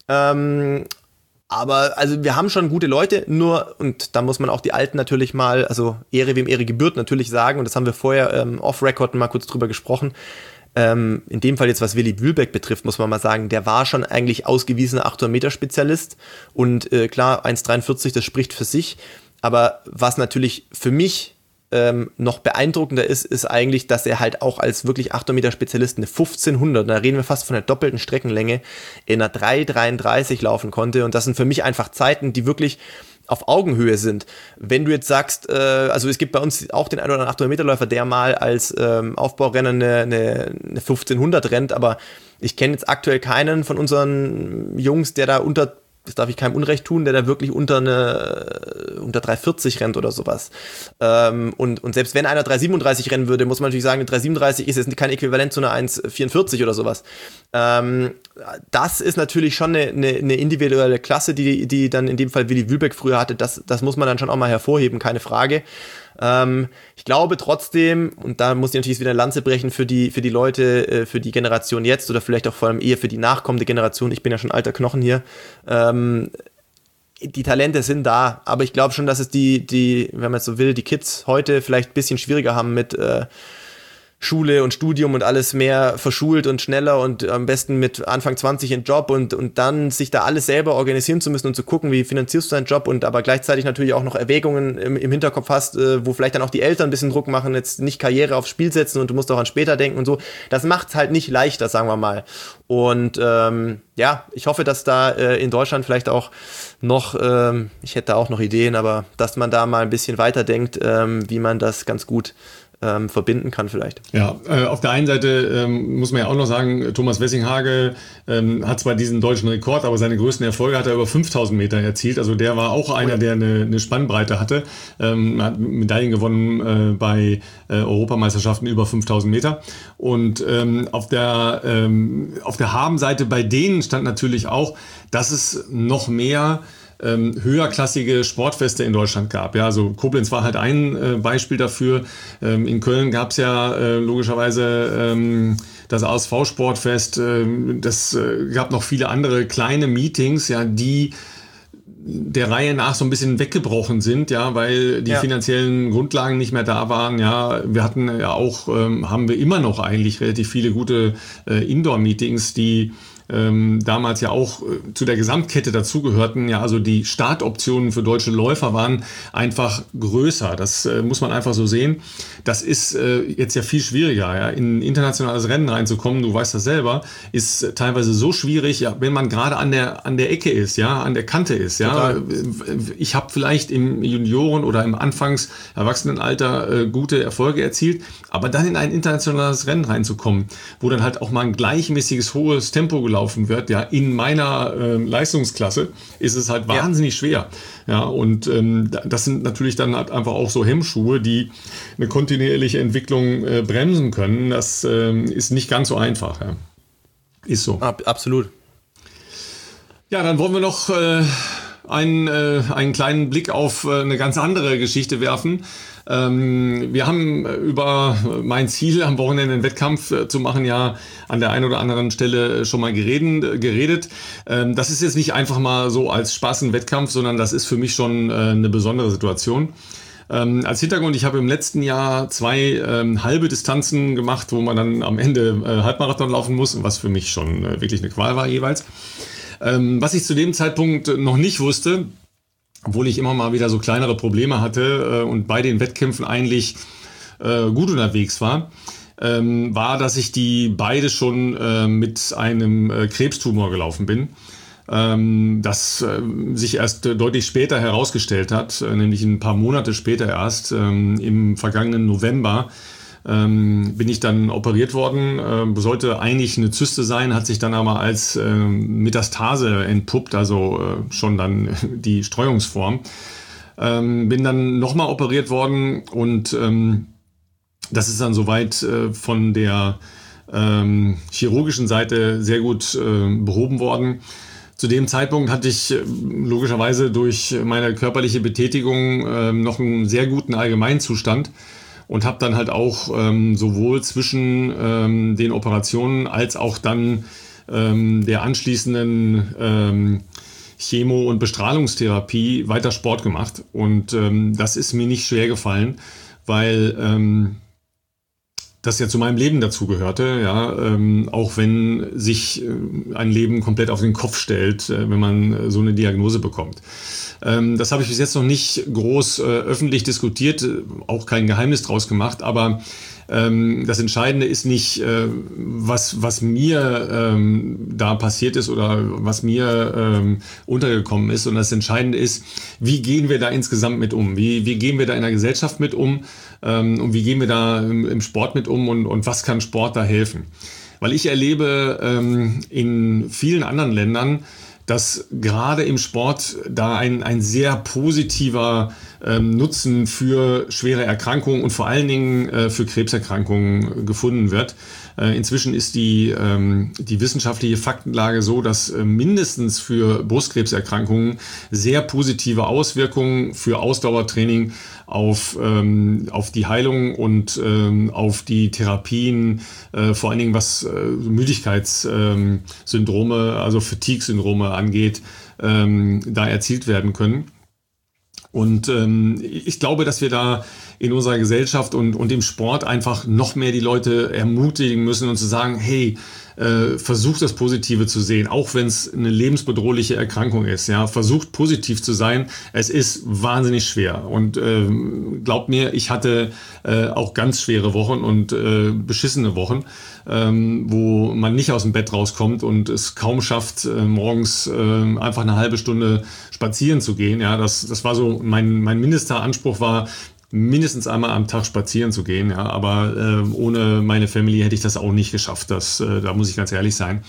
Aber also wir haben schon gute Leute, nur, und da muss man auch die Alten natürlich mal, also Ehre wem Ehre gebührt, natürlich sagen, und das haben wir vorher off-Record mal kurz drüber gesprochen. In dem Fall jetzt, was Willi Wühlbeck betrifft, muss man mal sagen, der war schon eigentlich ausgewiesener 800-Meter-Spezialist und klar, 1,43, das spricht für sich, aber was natürlich für mich noch beeindruckender ist eigentlich, dass er halt auch als wirklich 800-Meter-Spezialist eine 1500, da reden wir fast von der doppelten Streckenlänge, in einer 3,33 laufen konnte und das sind für mich einfach Zeiten, die wirklich auf Augenhöhe sind. Wenn du jetzt sagst, also es gibt bei uns auch den einen oder anderen 800-Meter-Läufer, der mal als Aufbaurenner eine 1500 rennt, aber ich kenne jetzt aktuell keinen von unseren Jungs, der da das darf ich keinem Unrecht tun, der da wirklich unter 3,40 rennt oder sowas. Und selbst wenn einer 3,37 rennen würde, muss man natürlich sagen, eine 3,37 ist jetzt kein Äquivalent zu einer 1,44 oder sowas. Das ist natürlich schon eine individuelle Klasse, die dann in dem Fall Willi Wühlbeck früher hatte. Das muss man dann schon auch mal hervorheben, keine Frage. Ich glaube trotzdem, und da muss ich natürlich wieder eine Lanze brechen für die Leute, für die Generation jetzt oder vielleicht auch vor allem eher für die nachkommende Generation, ich bin ja schon alter Knochen hier, die Talente sind da, aber ich glaube schon, dass es die, wenn man es so will, die Kids heute vielleicht ein bisschen schwieriger haben mit Schule und Studium und alles mehr verschult und schneller und am besten mit Anfang 20 in Job und dann sich da alles selber organisieren zu müssen und zu gucken, wie finanzierst du deinen Job und aber gleichzeitig natürlich auch noch Erwägungen im Hinterkopf hast, wo vielleicht dann auch die Eltern ein bisschen Druck machen, jetzt nicht Karriere aufs Spiel setzen und du musst auch an später denken und so. Das macht es halt nicht leichter, sagen wir mal. Und ja, ich hoffe, dass da in Deutschland vielleicht auch noch, ich hätte da auch noch Ideen, aber dass man da mal ein bisschen weiterdenkt, wie man das ganz gut verbinden kann vielleicht. Ja, auf der einen Seite muss man ja auch noch sagen, Thomas Wessinghage hat zwar diesen deutschen Rekord, aber seine größten Erfolge hat er über 5000 Meter erzielt. Also der war auch einer, der eine Spannbreite hatte. Hat Medaillen gewonnen bei Europameisterschaften über 5000 Meter. Und auf der Habenseite bei denen stand natürlich auch, dass es noch mehr höherklassige Sportfeste in Deutschland gab. Ja, also Koblenz war halt ein Beispiel dafür. In Köln gab es ja logischerweise das ASV-Sportfest. Das gab noch viele andere kleine Meetings, ja, die der Reihe nach so ein bisschen weggebrochen sind, ja, weil die finanziellen Grundlagen nicht mehr da waren. Ja, wir hatten ja auch, haben wir immer noch eigentlich relativ viele gute Indoor-Meetings, die damals ja auch zu der Gesamtkette dazugehörten. Ja, also die Startoptionen für deutsche Läufer waren einfach größer. Das muss man einfach so sehen. Das ist jetzt ja viel schwieriger, ja, in ein internationales Rennen reinzukommen. Du weißt das selber, ist teilweise so schwierig, ja, wenn man gerade an der Ecke ist, ja, an der Kante ist, ja. Total. Ich habe vielleicht im Junioren- oder im Anfangs-Erwachsenenalter gute Erfolge erzielt, aber dann in ein internationales Rennen reinzukommen, wo dann halt auch mal ein gleichmäßiges hohes Tempo gelaufen wird, ja, in meiner Leistungsklasse ist es halt wahnsinnig schwer. Ja, und das sind natürlich dann halt einfach auch so Hemmschuhe, die eine kontinuierliche Entwicklung bremsen können. Das ist nicht ganz so einfach. Ja. Ist so. Absolut. Ja, dann wollen wir noch einen kleinen Blick auf eine ganz andere Geschichte werfen. Wir haben über mein Ziel, am Wochenende einen Wettkampf zu machen, ja an der einen oder anderen Stelle schon mal geredet. Das ist jetzt nicht einfach mal so als Spaß ein Wettkampf, sondern das ist für mich schon eine besondere Situation. Als Hintergrund, ich habe im letzten Jahr 2 halbe Distanzen gemacht, wo man dann am Ende Halbmarathon laufen muss, was für mich schon wirklich eine Qual war jeweils. Was ich zu dem Zeitpunkt noch nicht wusste, obwohl ich immer mal wieder so kleinere Probleme hatte und bei den Wettkämpfen eigentlich gut unterwegs war, dass ich die beide schon mit einem Krebstumor gelaufen bin. Das sich erst deutlich später herausgestellt hat, nämlich ein paar Monate später erst, im vergangenen November. Bin ich dann operiert worden, sollte eigentlich eine Zyste sein, hat sich dann aber als Metastase entpuppt, also schon dann die Streuungsform. Bin dann nochmal operiert worden und das ist dann soweit von der chirurgischen Seite sehr gut behoben worden. Zu dem Zeitpunkt hatte ich logischerweise durch meine körperliche Betätigung noch einen sehr guten Allgemeinzustand und habe dann halt auch sowohl zwischen den Operationen als auch dann der anschließenden Chemo- und Bestrahlungstherapie weiter Sport gemacht. Und das ist mir nicht schwer gefallen, weil das ja zu meinem Leben dazugehörte, ja, auch wenn sich ein Leben komplett auf den Kopf stellt, wenn man so eine Diagnose bekommt. Das habe ich bis jetzt noch nicht groß öffentlich diskutiert, auch kein Geheimnis draus gemacht, aber das Entscheidende ist nicht, was mir da passiert ist oder was mir untergekommen ist, sondern das Entscheidende ist, wie gehen wir da insgesamt mit um? Wie gehen wir da in der Gesellschaft mit um? Und wie gehen wir da im Sport mit um und was kann Sport da helfen? Weil ich erlebe in vielen anderen Ländern, dass gerade im Sport da ein sehr positiver Nutzen für schwere Erkrankungen und vor allen Dingen für Krebserkrankungen gefunden wird. Inzwischen ist die wissenschaftliche Faktenlage so, dass mindestens für Brustkrebserkrankungen sehr positive Auswirkungen für Ausdauertraining auf die Heilung und auf die Therapien, vor allen Dingen was Müdigkeitssyndrome, also Fatigue-Syndrome angeht, da erzielt werden können. Und ich glaube, dass wir da in unserer Gesellschaft und im Sport einfach noch mehr die Leute ermutigen müssen und zu sagen, hey, versucht das Positive zu sehen, auch wenn es eine lebensbedrohliche Erkrankung ist. Ja, versucht positiv zu sein. Es ist wahnsinnig schwer. Und glaubt mir, ich hatte auch ganz schwere Wochen und beschissene Wochen, wo man nicht aus dem Bett rauskommt und es kaum schafft, morgens einfach eine halbe Stunde spazieren zu gehen. Ja, das war so mein mindester Anspruch war, mindestens einmal am Tag spazieren zu gehen, ja, aber ohne meine Family hätte ich das auch nicht geschafft, da muss ich ganz ehrlich sein.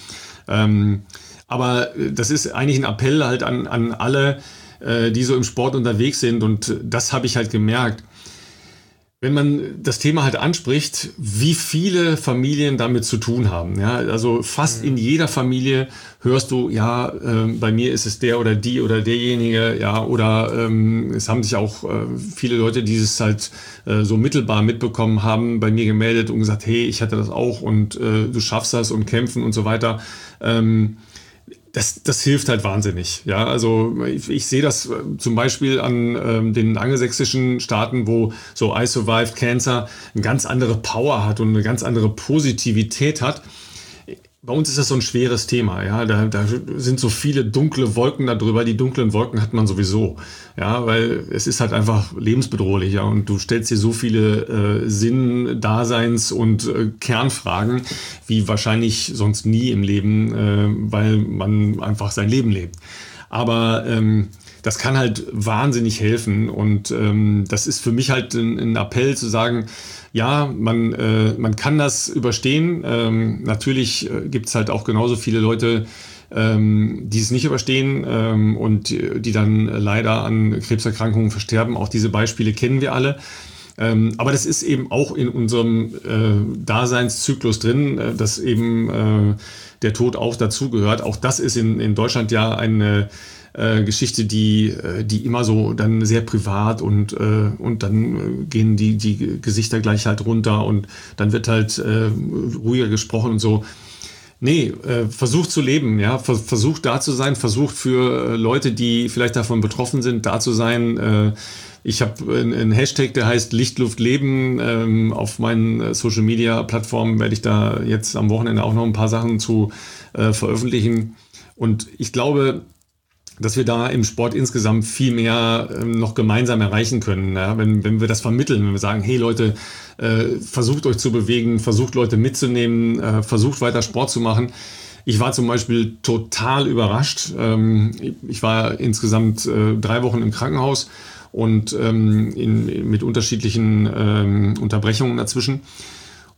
Aber das ist eigentlich ein Appell halt an alle, die so im Sport unterwegs sind und das habe ich halt gemerkt. Wenn man das Thema halt anspricht, wie viele Familien damit zu tun haben. Ja, also fast in jeder Familie hörst du, ja, bei mir ist es der oder die oder derjenige, ja, oder es haben sich auch viele Leute, die es halt so mittelbar mitbekommen haben, bei mir gemeldet und gesagt, hey, ich hatte das auch und du schaffst das und kämpfen und so weiter. Das hilft halt wahnsinnig. Ja, also ich sehe das zum Beispiel an den angelsächsischen Staaten, wo so I Survived Cancer eine ganz andere Power hat und eine ganz andere Positivität hat. Bei uns ist das so ein schweres Thema, ja, da sind so viele dunkle Wolken darüber, die dunklen Wolken hat man sowieso, ja, weil es ist halt einfach lebensbedrohlich, ja, und du stellst dir so viele Sinn-, Daseins- und Kernfragen, wie wahrscheinlich sonst nie im Leben, weil man einfach sein Leben lebt. Aber das kann halt wahnsinnig helfen und das ist für mich halt ein Appell zu sagen, ja, man kann das überstehen. Natürlich gibt's halt auch genauso viele Leute, die es nicht überstehen und die dann leider an Krebserkrankungen versterben. Auch diese Beispiele kennen wir alle. Aber das ist eben auch in unserem Daseinszyklus drin, dass eben der Tod auch dazugehört. Auch das ist in Deutschland ja eine Geschichte, die immer so dann sehr privat und dann gehen die Gesichter gleich halt runter und dann wird halt ruhiger gesprochen und so. Nee, versucht zu leben, ja, versucht da zu sein, versucht für Leute, die vielleicht davon betroffen sind, da zu sein. Ich habe einen Hashtag, der heißt Licht, Luft, Leben. Auf meinen Social-Media-Plattformen werde ich da jetzt am Wochenende auch noch ein paar Sachen zu veröffentlichen. Und ich glaube, dass wir da im Sport insgesamt viel mehr noch gemeinsam erreichen können, ja? Wenn wir das vermitteln, wenn wir sagen, hey Leute, versucht euch zu bewegen, versucht Leute mitzunehmen, versucht weiter Sport zu machen. Ich war zum Beispiel total überrascht. Ich war insgesamt 3 Wochen im Krankenhaus und mit unterschiedlichen Unterbrechungen dazwischen.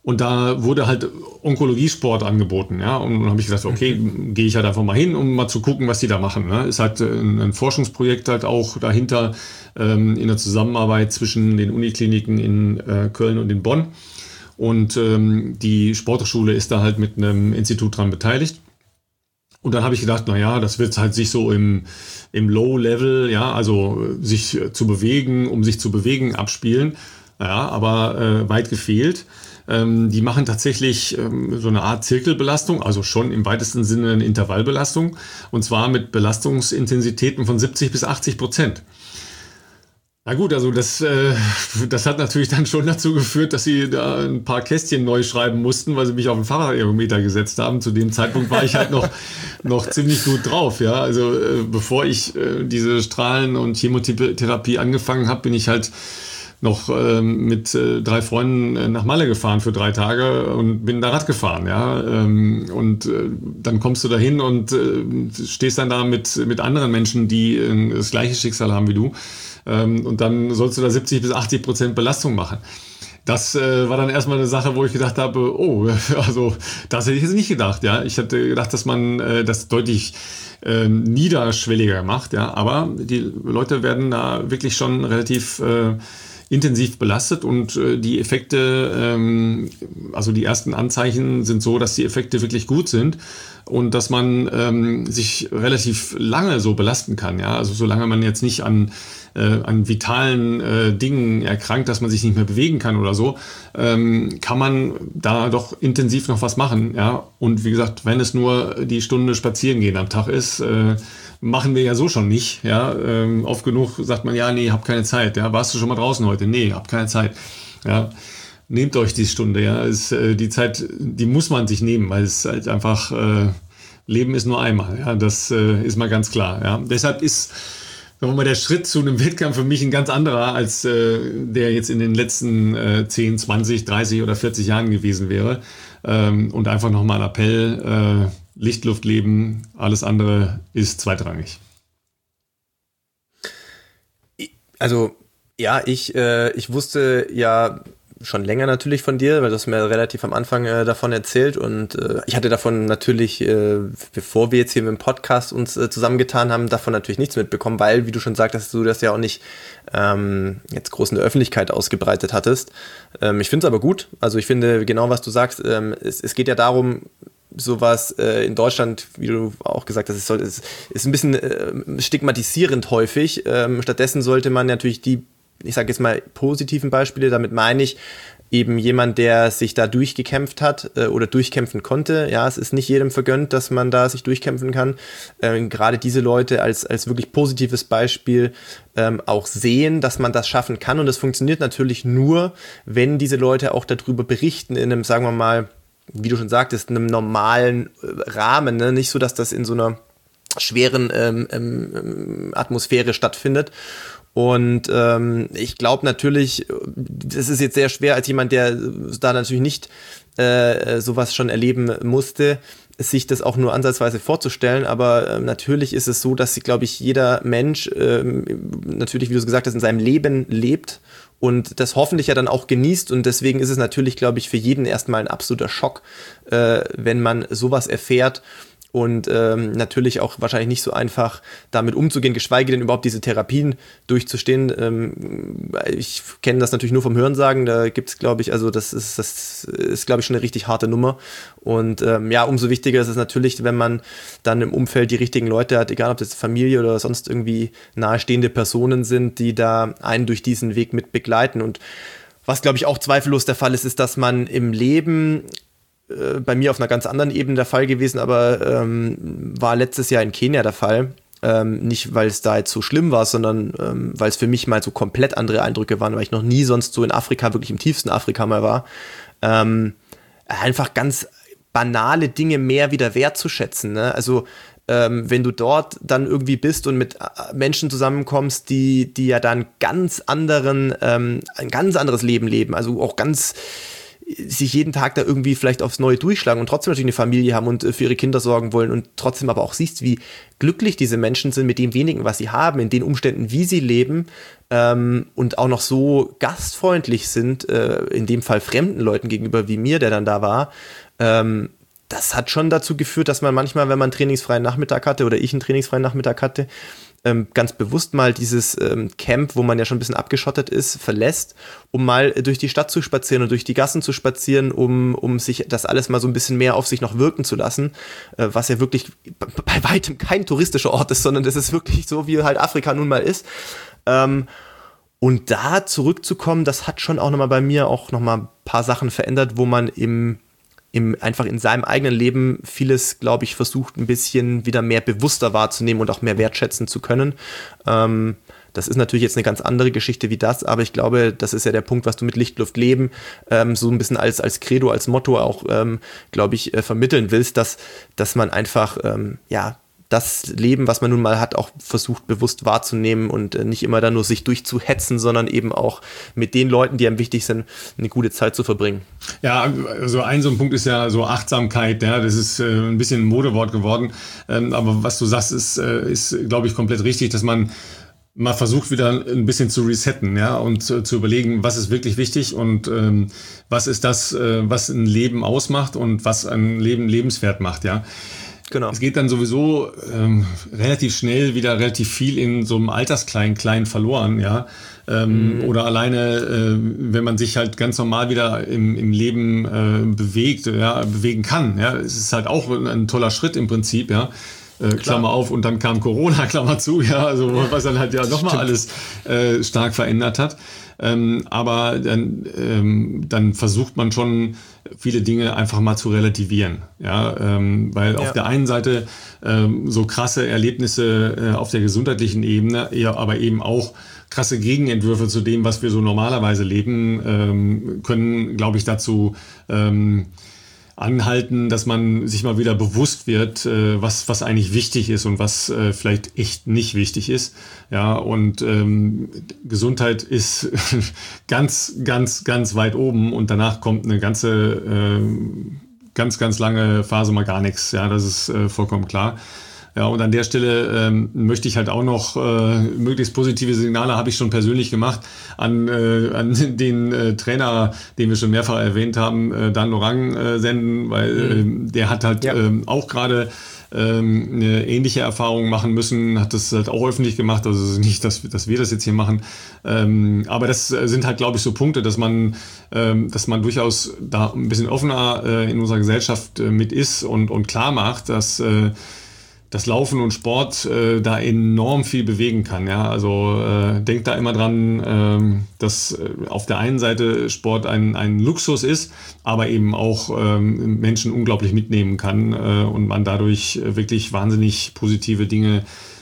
Und da wurde halt Onkologiesport angeboten, ja. Und dann habe ich gedacht, okay, gehe ich halt einfach mal hin, um mal zu gucken, was die da machen. Ne? Ist halt ein Forschungsprojekt halt auch dahinter in der Zusammenarbeit zwischen den Unikliniken in Köln und in Bonn. Und die Sporthochschule ist da halt mit einem Institut dran beteiligt. Und dann habe ich gedacht, naja, das wird halt sich so im Low-Level, ja, also sich zu bewegen, um sich zu bewegen, abspielen. Ja, aber weit gefehlt. Die machen tatsächlich so eine Art Zirkelbelastung, also schon im weitesten Sinne eine Intervallbelastung, und zwar mit Belastungsintensitäten von 70 bis 80%. Na gut, also das hat natürlich dann schon dazu geführt, dass sie da ein paar Kästchen neu schreiben mussten, weil sie mich auf den Fahrradergometer gesetzt haben. Zu dem Zeitpunkt war ich halt noch ziemlich gut drauf. Ja, also bevor ich diese Strahlen- und Chemotherapie angefangen habe, bin ich halt noch mit 3 Freunden nach Malle gefahren für 3 Tage und bin da Rad gefahren, ja. Und dann kommst du dahin und stehst dann da mit anderen Menschen, die das gleiche Schicksal haben wie du. Und dann sollst du da 70 bis 80% Belastung machen. Das war dann erstmal eine Sache, wo ich gedacht habe, oh, also das hätte ich jetzt nicht gedacht, ja. Ich hätte gedacht, dass man das deutlich niederschwelliger macht, ja. Aber die Leute werden da wirklich schon relativ intensiv belastet und die Effekte, also die ersten Anzeichen sind so, dass die Effekte wirklich gut sind und dass man sich relativ lange so belasten kann, ja, also solange man jetzt nicht an vitalen Dingen erkrankt, dass man sich nicht mehr bewegen kann oder so, kann man da doch intensiv noch was machen, ja, und wie gesagt, wenn es nur die Stunde spazieren gehen am Tag ist, machen wir ja so schon nicht, ja, oft genug sagt man, ja, nee, hab keine Zeit, ja, warst du schon mal draußen heute? Nee, hab keine Zeit, ja, nehmt euch die Stunde, ja, die Zeit, die muss man sich nehmen, weil es halt einfach, Leben ist nur einmal, ja, das ist mal ganz klar, ja, deshalb ist, sagen wir mal, der Schritt zu einem Wettkampf für mich ein ganz anderer, als der jetzt in den letzten 10, 20, 30 oder 40 Jahren gewesen wäre, und einfach nochmal ein Appell, Licht, Luft, Leben, alles andere ist zweitrangig. Also, ja, ich wusste ja schon länger natürlich von dir, weil du hast mir relativ am Anfang davon erzählt und ich hatte davon natürlich, bevor wir jetzt hier mit dem Podcast uns zusammengetan haben, davon natürlich nichts mitbekommen, weil, wie du schon sagtest, du das ja auch nicht jetzt groß in der Öffentlichkeit ausgebreitet hattest. Ich finde es aber gut, also ich finde genau, was du sagst, es geht ja darum, sowas in Deutschland, wie du auch gesagt hast, ist ein bisschen stigmatisierend häufig. Stattdessen sollte man natürlich ich sage jetzt mal positiven Beispiele, damit meine ich eben jemand, der sich da durchgekämpft hat oder durchkämpfen konnte. Ja, es ist nicht jedem vergönnt, dass man da sich durchkämpfen kann. Gerade diese Leute als wirklich positives Beispiel auch sehen, dass man das schaffen kann. Und das funktioniert natürlich nur, wenn diese Leute auch darüber berichten in einem, sagen wir mal, wie du schon sagtest, in einem normalen Rahmen, ne? Nicht so, dass das in so einer schweren Atmosphäre stattfindet. Und ich glaube natürlich, das ist jetzt sehr schwer als jemand, der da natürlich nicht sowas schon erleben musste, sich das auch nur ansatzweise vorzustellen, aber natürlich ist es so, dass, glaube ich, jeder Mensch natürlich, wie du es gesagt hast, in seinem Leben lebt und das hoffentlich ja dann auch genießt und deswegen ist es natürlich, glaube ich, für jeden erstmal ein absoluter Schock, wenn man sowas erfährt und natürlich auch wahrscheinlich nicht so einfach damit umzugehen, geschweige denn überhaupt diese Therapien durchzustehen. Ich kenne das natürlich nur vom Hörensagen, da gibt es, glaube ich, also das ist, glaube ich, schon eine richtig harte Nummer und ja, umso wichtiger ist es natürlich, wenn man dann im Umfeld die richtigen Leute hat, egal ob das Familie oder sonst irgendwie nahestehende Personen sind, die da einen durch diesen Weg mit begleiten und was, glaube ich, auch zweifellos der Fall ist, ist, dass man im Leben bei mir auf einer ganz anderen Ebene der Fall gewesen, aber war letztes Jahr in Kenia der Fall. Nicht, weil es da jetzt so schlimm war, sondern weil es für mich mal so komplett andere Eindrücke waren, weil ich noch nie sonst so in Afrika, wirklich im tiefsten Afrika mal war. Einfach ganz banale Dinge mehr wieder wertzuschätzen. Ne? Also wenn du dort dann irgendwie bist und mit Menschen zusammenkommst, die ja dann ein ganz anderes Leben leben, also auch ganz sich jeden Tag da irgendwie vielleicht aufs Neue durchschlagen und trotzdem natürlich eine Familie haben und für ihre Kinder sorgen wollen und trotzdem aber auch siehst, wie glücklich diese Menschen sind mit dem wenigen, was sie haben, in den Umständen, wie sie leben, und auch noch so gastfreundlich sind, in dem Fall fremden Leuten gegenüber wie mir, der dann da war. Das hat schon dazu geführt, dass man manchmal, wenn man einen trainingsfreien Nachmittag hatte oder ich einen trainingsfreien Nachmittag hatte, ganz bewusst mal dieses Camp, wo man ja schon ein bisschen abgeschottet ist, verlässt, um mal durch die Stadt zu spazieren und durch die Gassen zu spazieren, um sich das alles mal so ein bisschen mehr auf sich noch wirken zu lassen, was ja wirklich bei weitem kein touristischer Ort ist, sondern das ist wirklich so, wie halt Afrika nun mal ist. Und da zurückzukommen, das hat schon auch nochmal bei mir auch nochmal ein paar Sachen verändert, wo man einfach in seinem eigenen Leben vieles, glaube ich, versucht, ein bisschen wieder mehr bewusster wahrzunehmen und auch mehr wertschätzen zu können. Das ist natürlich jetzt eine ganz andere Geschichte wie das, aber ich glaube, das ist ja der Punkt, was du mit Lichtluft leben so ein bisschen als Credo, als Motto auch, glaube ich, vermitteln willst, dass man einfach, das Leben, was man nun mal hat, auch versucht bewusst wahrzunehmen und nicht immer da nur sich durchzuhetzen, sondern eben auch mit den Leuten, die einem wichtig sind, eine gute Zeit zu verbringen. Ja, also so ein Punkt ist ja so Achtsamkeit, ja, das ist ein bisschen ein Modewort geworden, aber was du sagst, ist glaube ich, komplett richtig, dass man mal versucht, wieder ein bisschen zu resetten, ja, und zu überlegen, was ist wirklich wichtig und was ist das, was ein Leben ausmacht und was ein Leben lebenswert macht, ja. Genau. Es geht dann sowieso relativ schnell wieder relativ viel in so einem Altersklein verloren, ja. Oder alleine, wenn man sich halt ganz normal wieder im Leben bewegen kann, ja. Es ist halt auch ein toller Schritt im Prinzip, ja. Klammer auf, und dann kam Corona, Klammer zu, ja, also was dann halt ja nochmal alles stark verändert hat. Aber dann versucht man schon viele Dinge einfach mal zu relativieren, ja, weil auf der einen Seite so krasse Erlebnisse auf der gesundheitlichen Ebene, aber eben auch krasse Gegenentwürfe zu dem, was wir so normalerweise leben, können, glaube ich, dazu anhalten, dass man sich mal wieder bewusst wird, was eigentlich wichtig ist und was vielleicht echt nicht wichtig ist. Ja, und Gesundheit ist ganz, ganz, ganz weit oben und danach kommt eine ganze, ganz, ganz lange Phase mal gar nichts. Ja, das ist vollkommen klar. Ja, und an der Stelle möchte ich halt auch noch möglichst positive Signale, habe ich schon persönlich gemacht, an den Trainer, den wir schon mehrfach erwähnt haben, Dan Lorang senden, weil der hat halt auch gerade eine ähnliche Erfahrung machen müssen, hat das halt auch öffentlich gemacht, also nicht, dass wir das jetzt hier machen, aber das sind halt, glaube ich, so Punkte, dass man durchaus da ein bisschen offener in unserer Gesellschaft mit ist und klar macht, dass das Laufen und Sport da enorm viel bewegen kann. Ja? Also denkt da immer dran, dass auf der einen Seite Sport ein Luxus ist, aber eben auch Menschen unglaublich mitnehmen kann und man dadurch wirklich wahnsinnig positive Dinge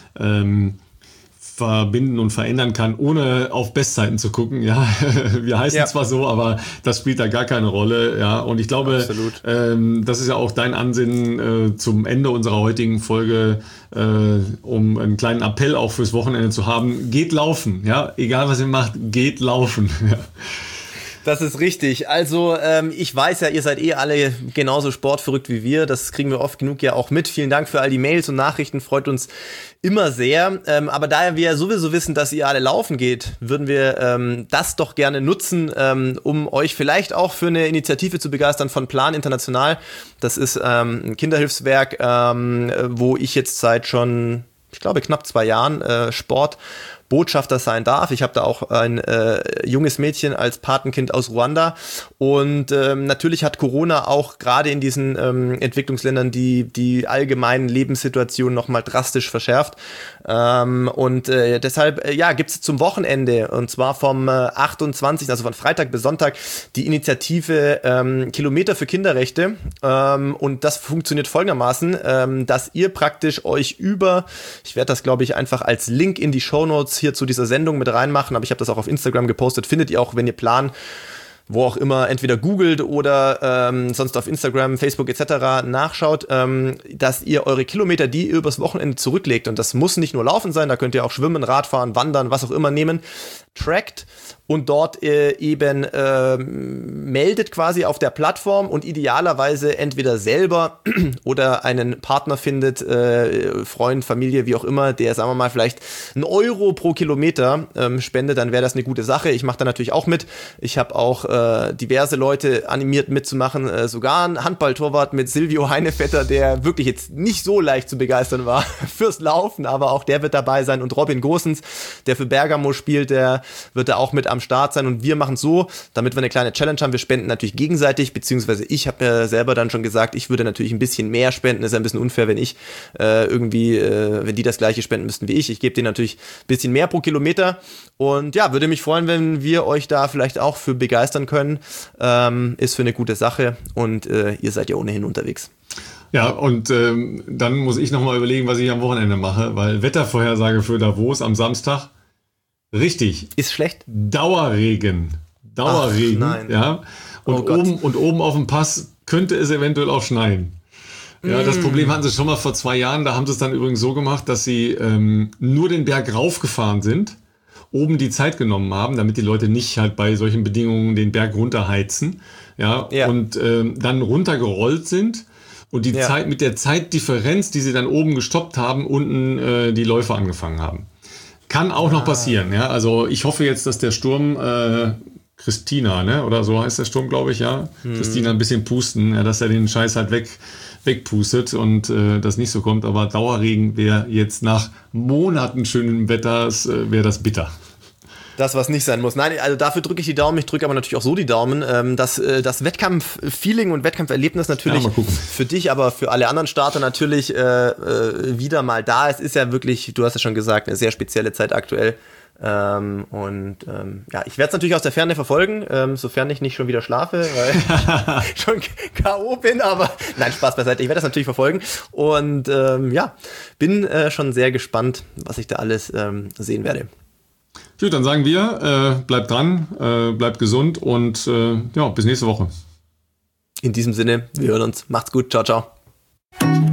verbinden und verändern kann, ohne auf Bestzeiten zu gucken. Ja, wir heißen zwar so, aber das spielt da gar keine Rolle. Ja, und ich glaube, das ist ja auch dein Ansinnen zum Ende unserer heutigen Folge, um einen kleinen Appell auch fürs Wochenende zu haben. Geht laufen, ja, egal was ihr macht, geht laufen. Ja. Das ist richtig. Also ich weiß ja, ihr seid alle genauso sportverrückt wie wir. Das kriegen wir oft genug ja auch mit. Vielen Dank für all die Mails und Nachrichten. Freut uns immer sehr. Aber da wir ja sowieso wissen, dass ihr alle laufen geht, würden wir das doch gerne nutzen, um euch vielleicht auch für eine Initiative zu begeistern von Plan International. Das ist ein Kinderhilfswerk, wo ich jetzt seit schon, ich glaube, knapp 2 Jahren Sportbotschafter sein darf. Ich habe da auch ein junges Mädchen als Patenkind aus Ruanda und natürlich hat Corona auch gerade in diesen Entwicklungsländern die allgemeinen Lebenssituationen nochmal drastisch verschärft und deshalb gibt es zum Wochenende und zwar vom 28., also von Freitag bis Sonntag, die Initiative Kilometer für Kinderrechte und das funktioniert folgendermaßen, dass ihr praktisch euch ich werde das, glaube ich, einfach als Link in die Shownotes hier zu dieser Sendung mit reinmachen, aber ich habe das auch auf Instagram gepostet, findet ihr auch, wenn ihr Plan, wo auch immer, entweder googelt oder sonst auf Instagram, Facebook etc. nachschaut, dass ihr eure Kilometer, die ihr übers Wochenende zurücklegt, und das muss nicht nur Laufen sein, da könnt ihr auch Schwimmen, Radfahren, Wandern, was auch immer nehmen, trackt und dort eben meldet quasi auf der Plattform und idealerweise entweder selber oder einen Partner findet, Freund, Familie, wie auch immer, der, sagen wir mal, vielleicht €1 pro Kilometer spendet, dann wäre das eine gute Sache. Ich mache da natürlich auch mit. Ich habe auch diverse Leute animiert mitzumachen, sogar ein Handballtorwart mit Silvio Heinevetter, der wirklich jetzt nicht so leicht zu begeistern war fürs Laufen, aber auch der wird dabei sein und Robin Gosens, der für Bergamo spielt, der wird da auch mit am Start sein und wir machen es so, damit wir eine kleine Challenge haben. Wir spenden natürlich gegenseitig, beziehungsweise ich habe mir selber dann schon gesagt, ich würde natürlich ein bisschen mehr spenden. Das ist ein bisschen unfair, wenn ich wenn die das gleiche spenden müssten wie ich. Ich gebe denen natürlich ein bisschen mehr pro Kilometer und ja, würde mich freuen, wenn wir euch da vielleicht auch für begeistern können. Ist für eine gute Sache und ihr seid ja ohnehin unterwegs. Ja, und dann muss ich nochmal überlegen, was ich am Wochenende mache, weil Wettervorhersage für Davos am Samstag, richtig. Ist schlecht? Dauerregen. Ach, nein. Ja. Und oben auf dem Pass könnte es eventuell auch schneien. Ja, das Problem hatten sie schon mal vor 2 Jahren. Da haben sie es dann übrigens so gemacht, dass sie nur den Berg raufgefahren sind, oben die Zeit genommen haben, damit die Leute nicht halt bei solchen Bedingungen den Berg runterheizen. Ja. Und dann runtergerollt sind. Und die Zeit, mit der Zeitdifferenz, die sie dann oben gestoppt haben, unten die Läufe angefangen haben. Kann auch noch passieren, ja. Also ich hoffe jetzt, dass der Sturm Christina, ne? Oder so heißt der Sturm, glaube ich, ja. Christina ein bisschen pusten, ja, dass er den Scheiß halt wegpustet und das nicht so kommt. Aber Dauerregen wäre jetzt nach Monaten schönen Wetters, wäre das bitter. Das, was nicht sein muss. Nein, also dafür drücke ich die Daumen. Ich drücke aber natürlich auch so die Daumen, dass das Wettkampf-Feeling und Wettkampferlebnis natürlich für dich, aber für alle anderen Starter natürlich wieder mal da. Es ist ja wirklich, du hast ja schon gesagt, eine sehr spezielle Zeit aktuell. Ja, ich werde es natürlich aus der Ferne verfolgen, sofern ich nicht schon wieder schlafe, weil ich schon K.O. bin, aber nein, Spaß beiseite. Ich werde das natürlich verfolgen und bin schon sehr gespannt, was ich da alles sehen werde. Gut, dann sagen wir, bleibt dran, bleibt gesund und bis nächste Woche. In diesem Sinne, wir hören uns. Macht's gut. Ciao, ciao.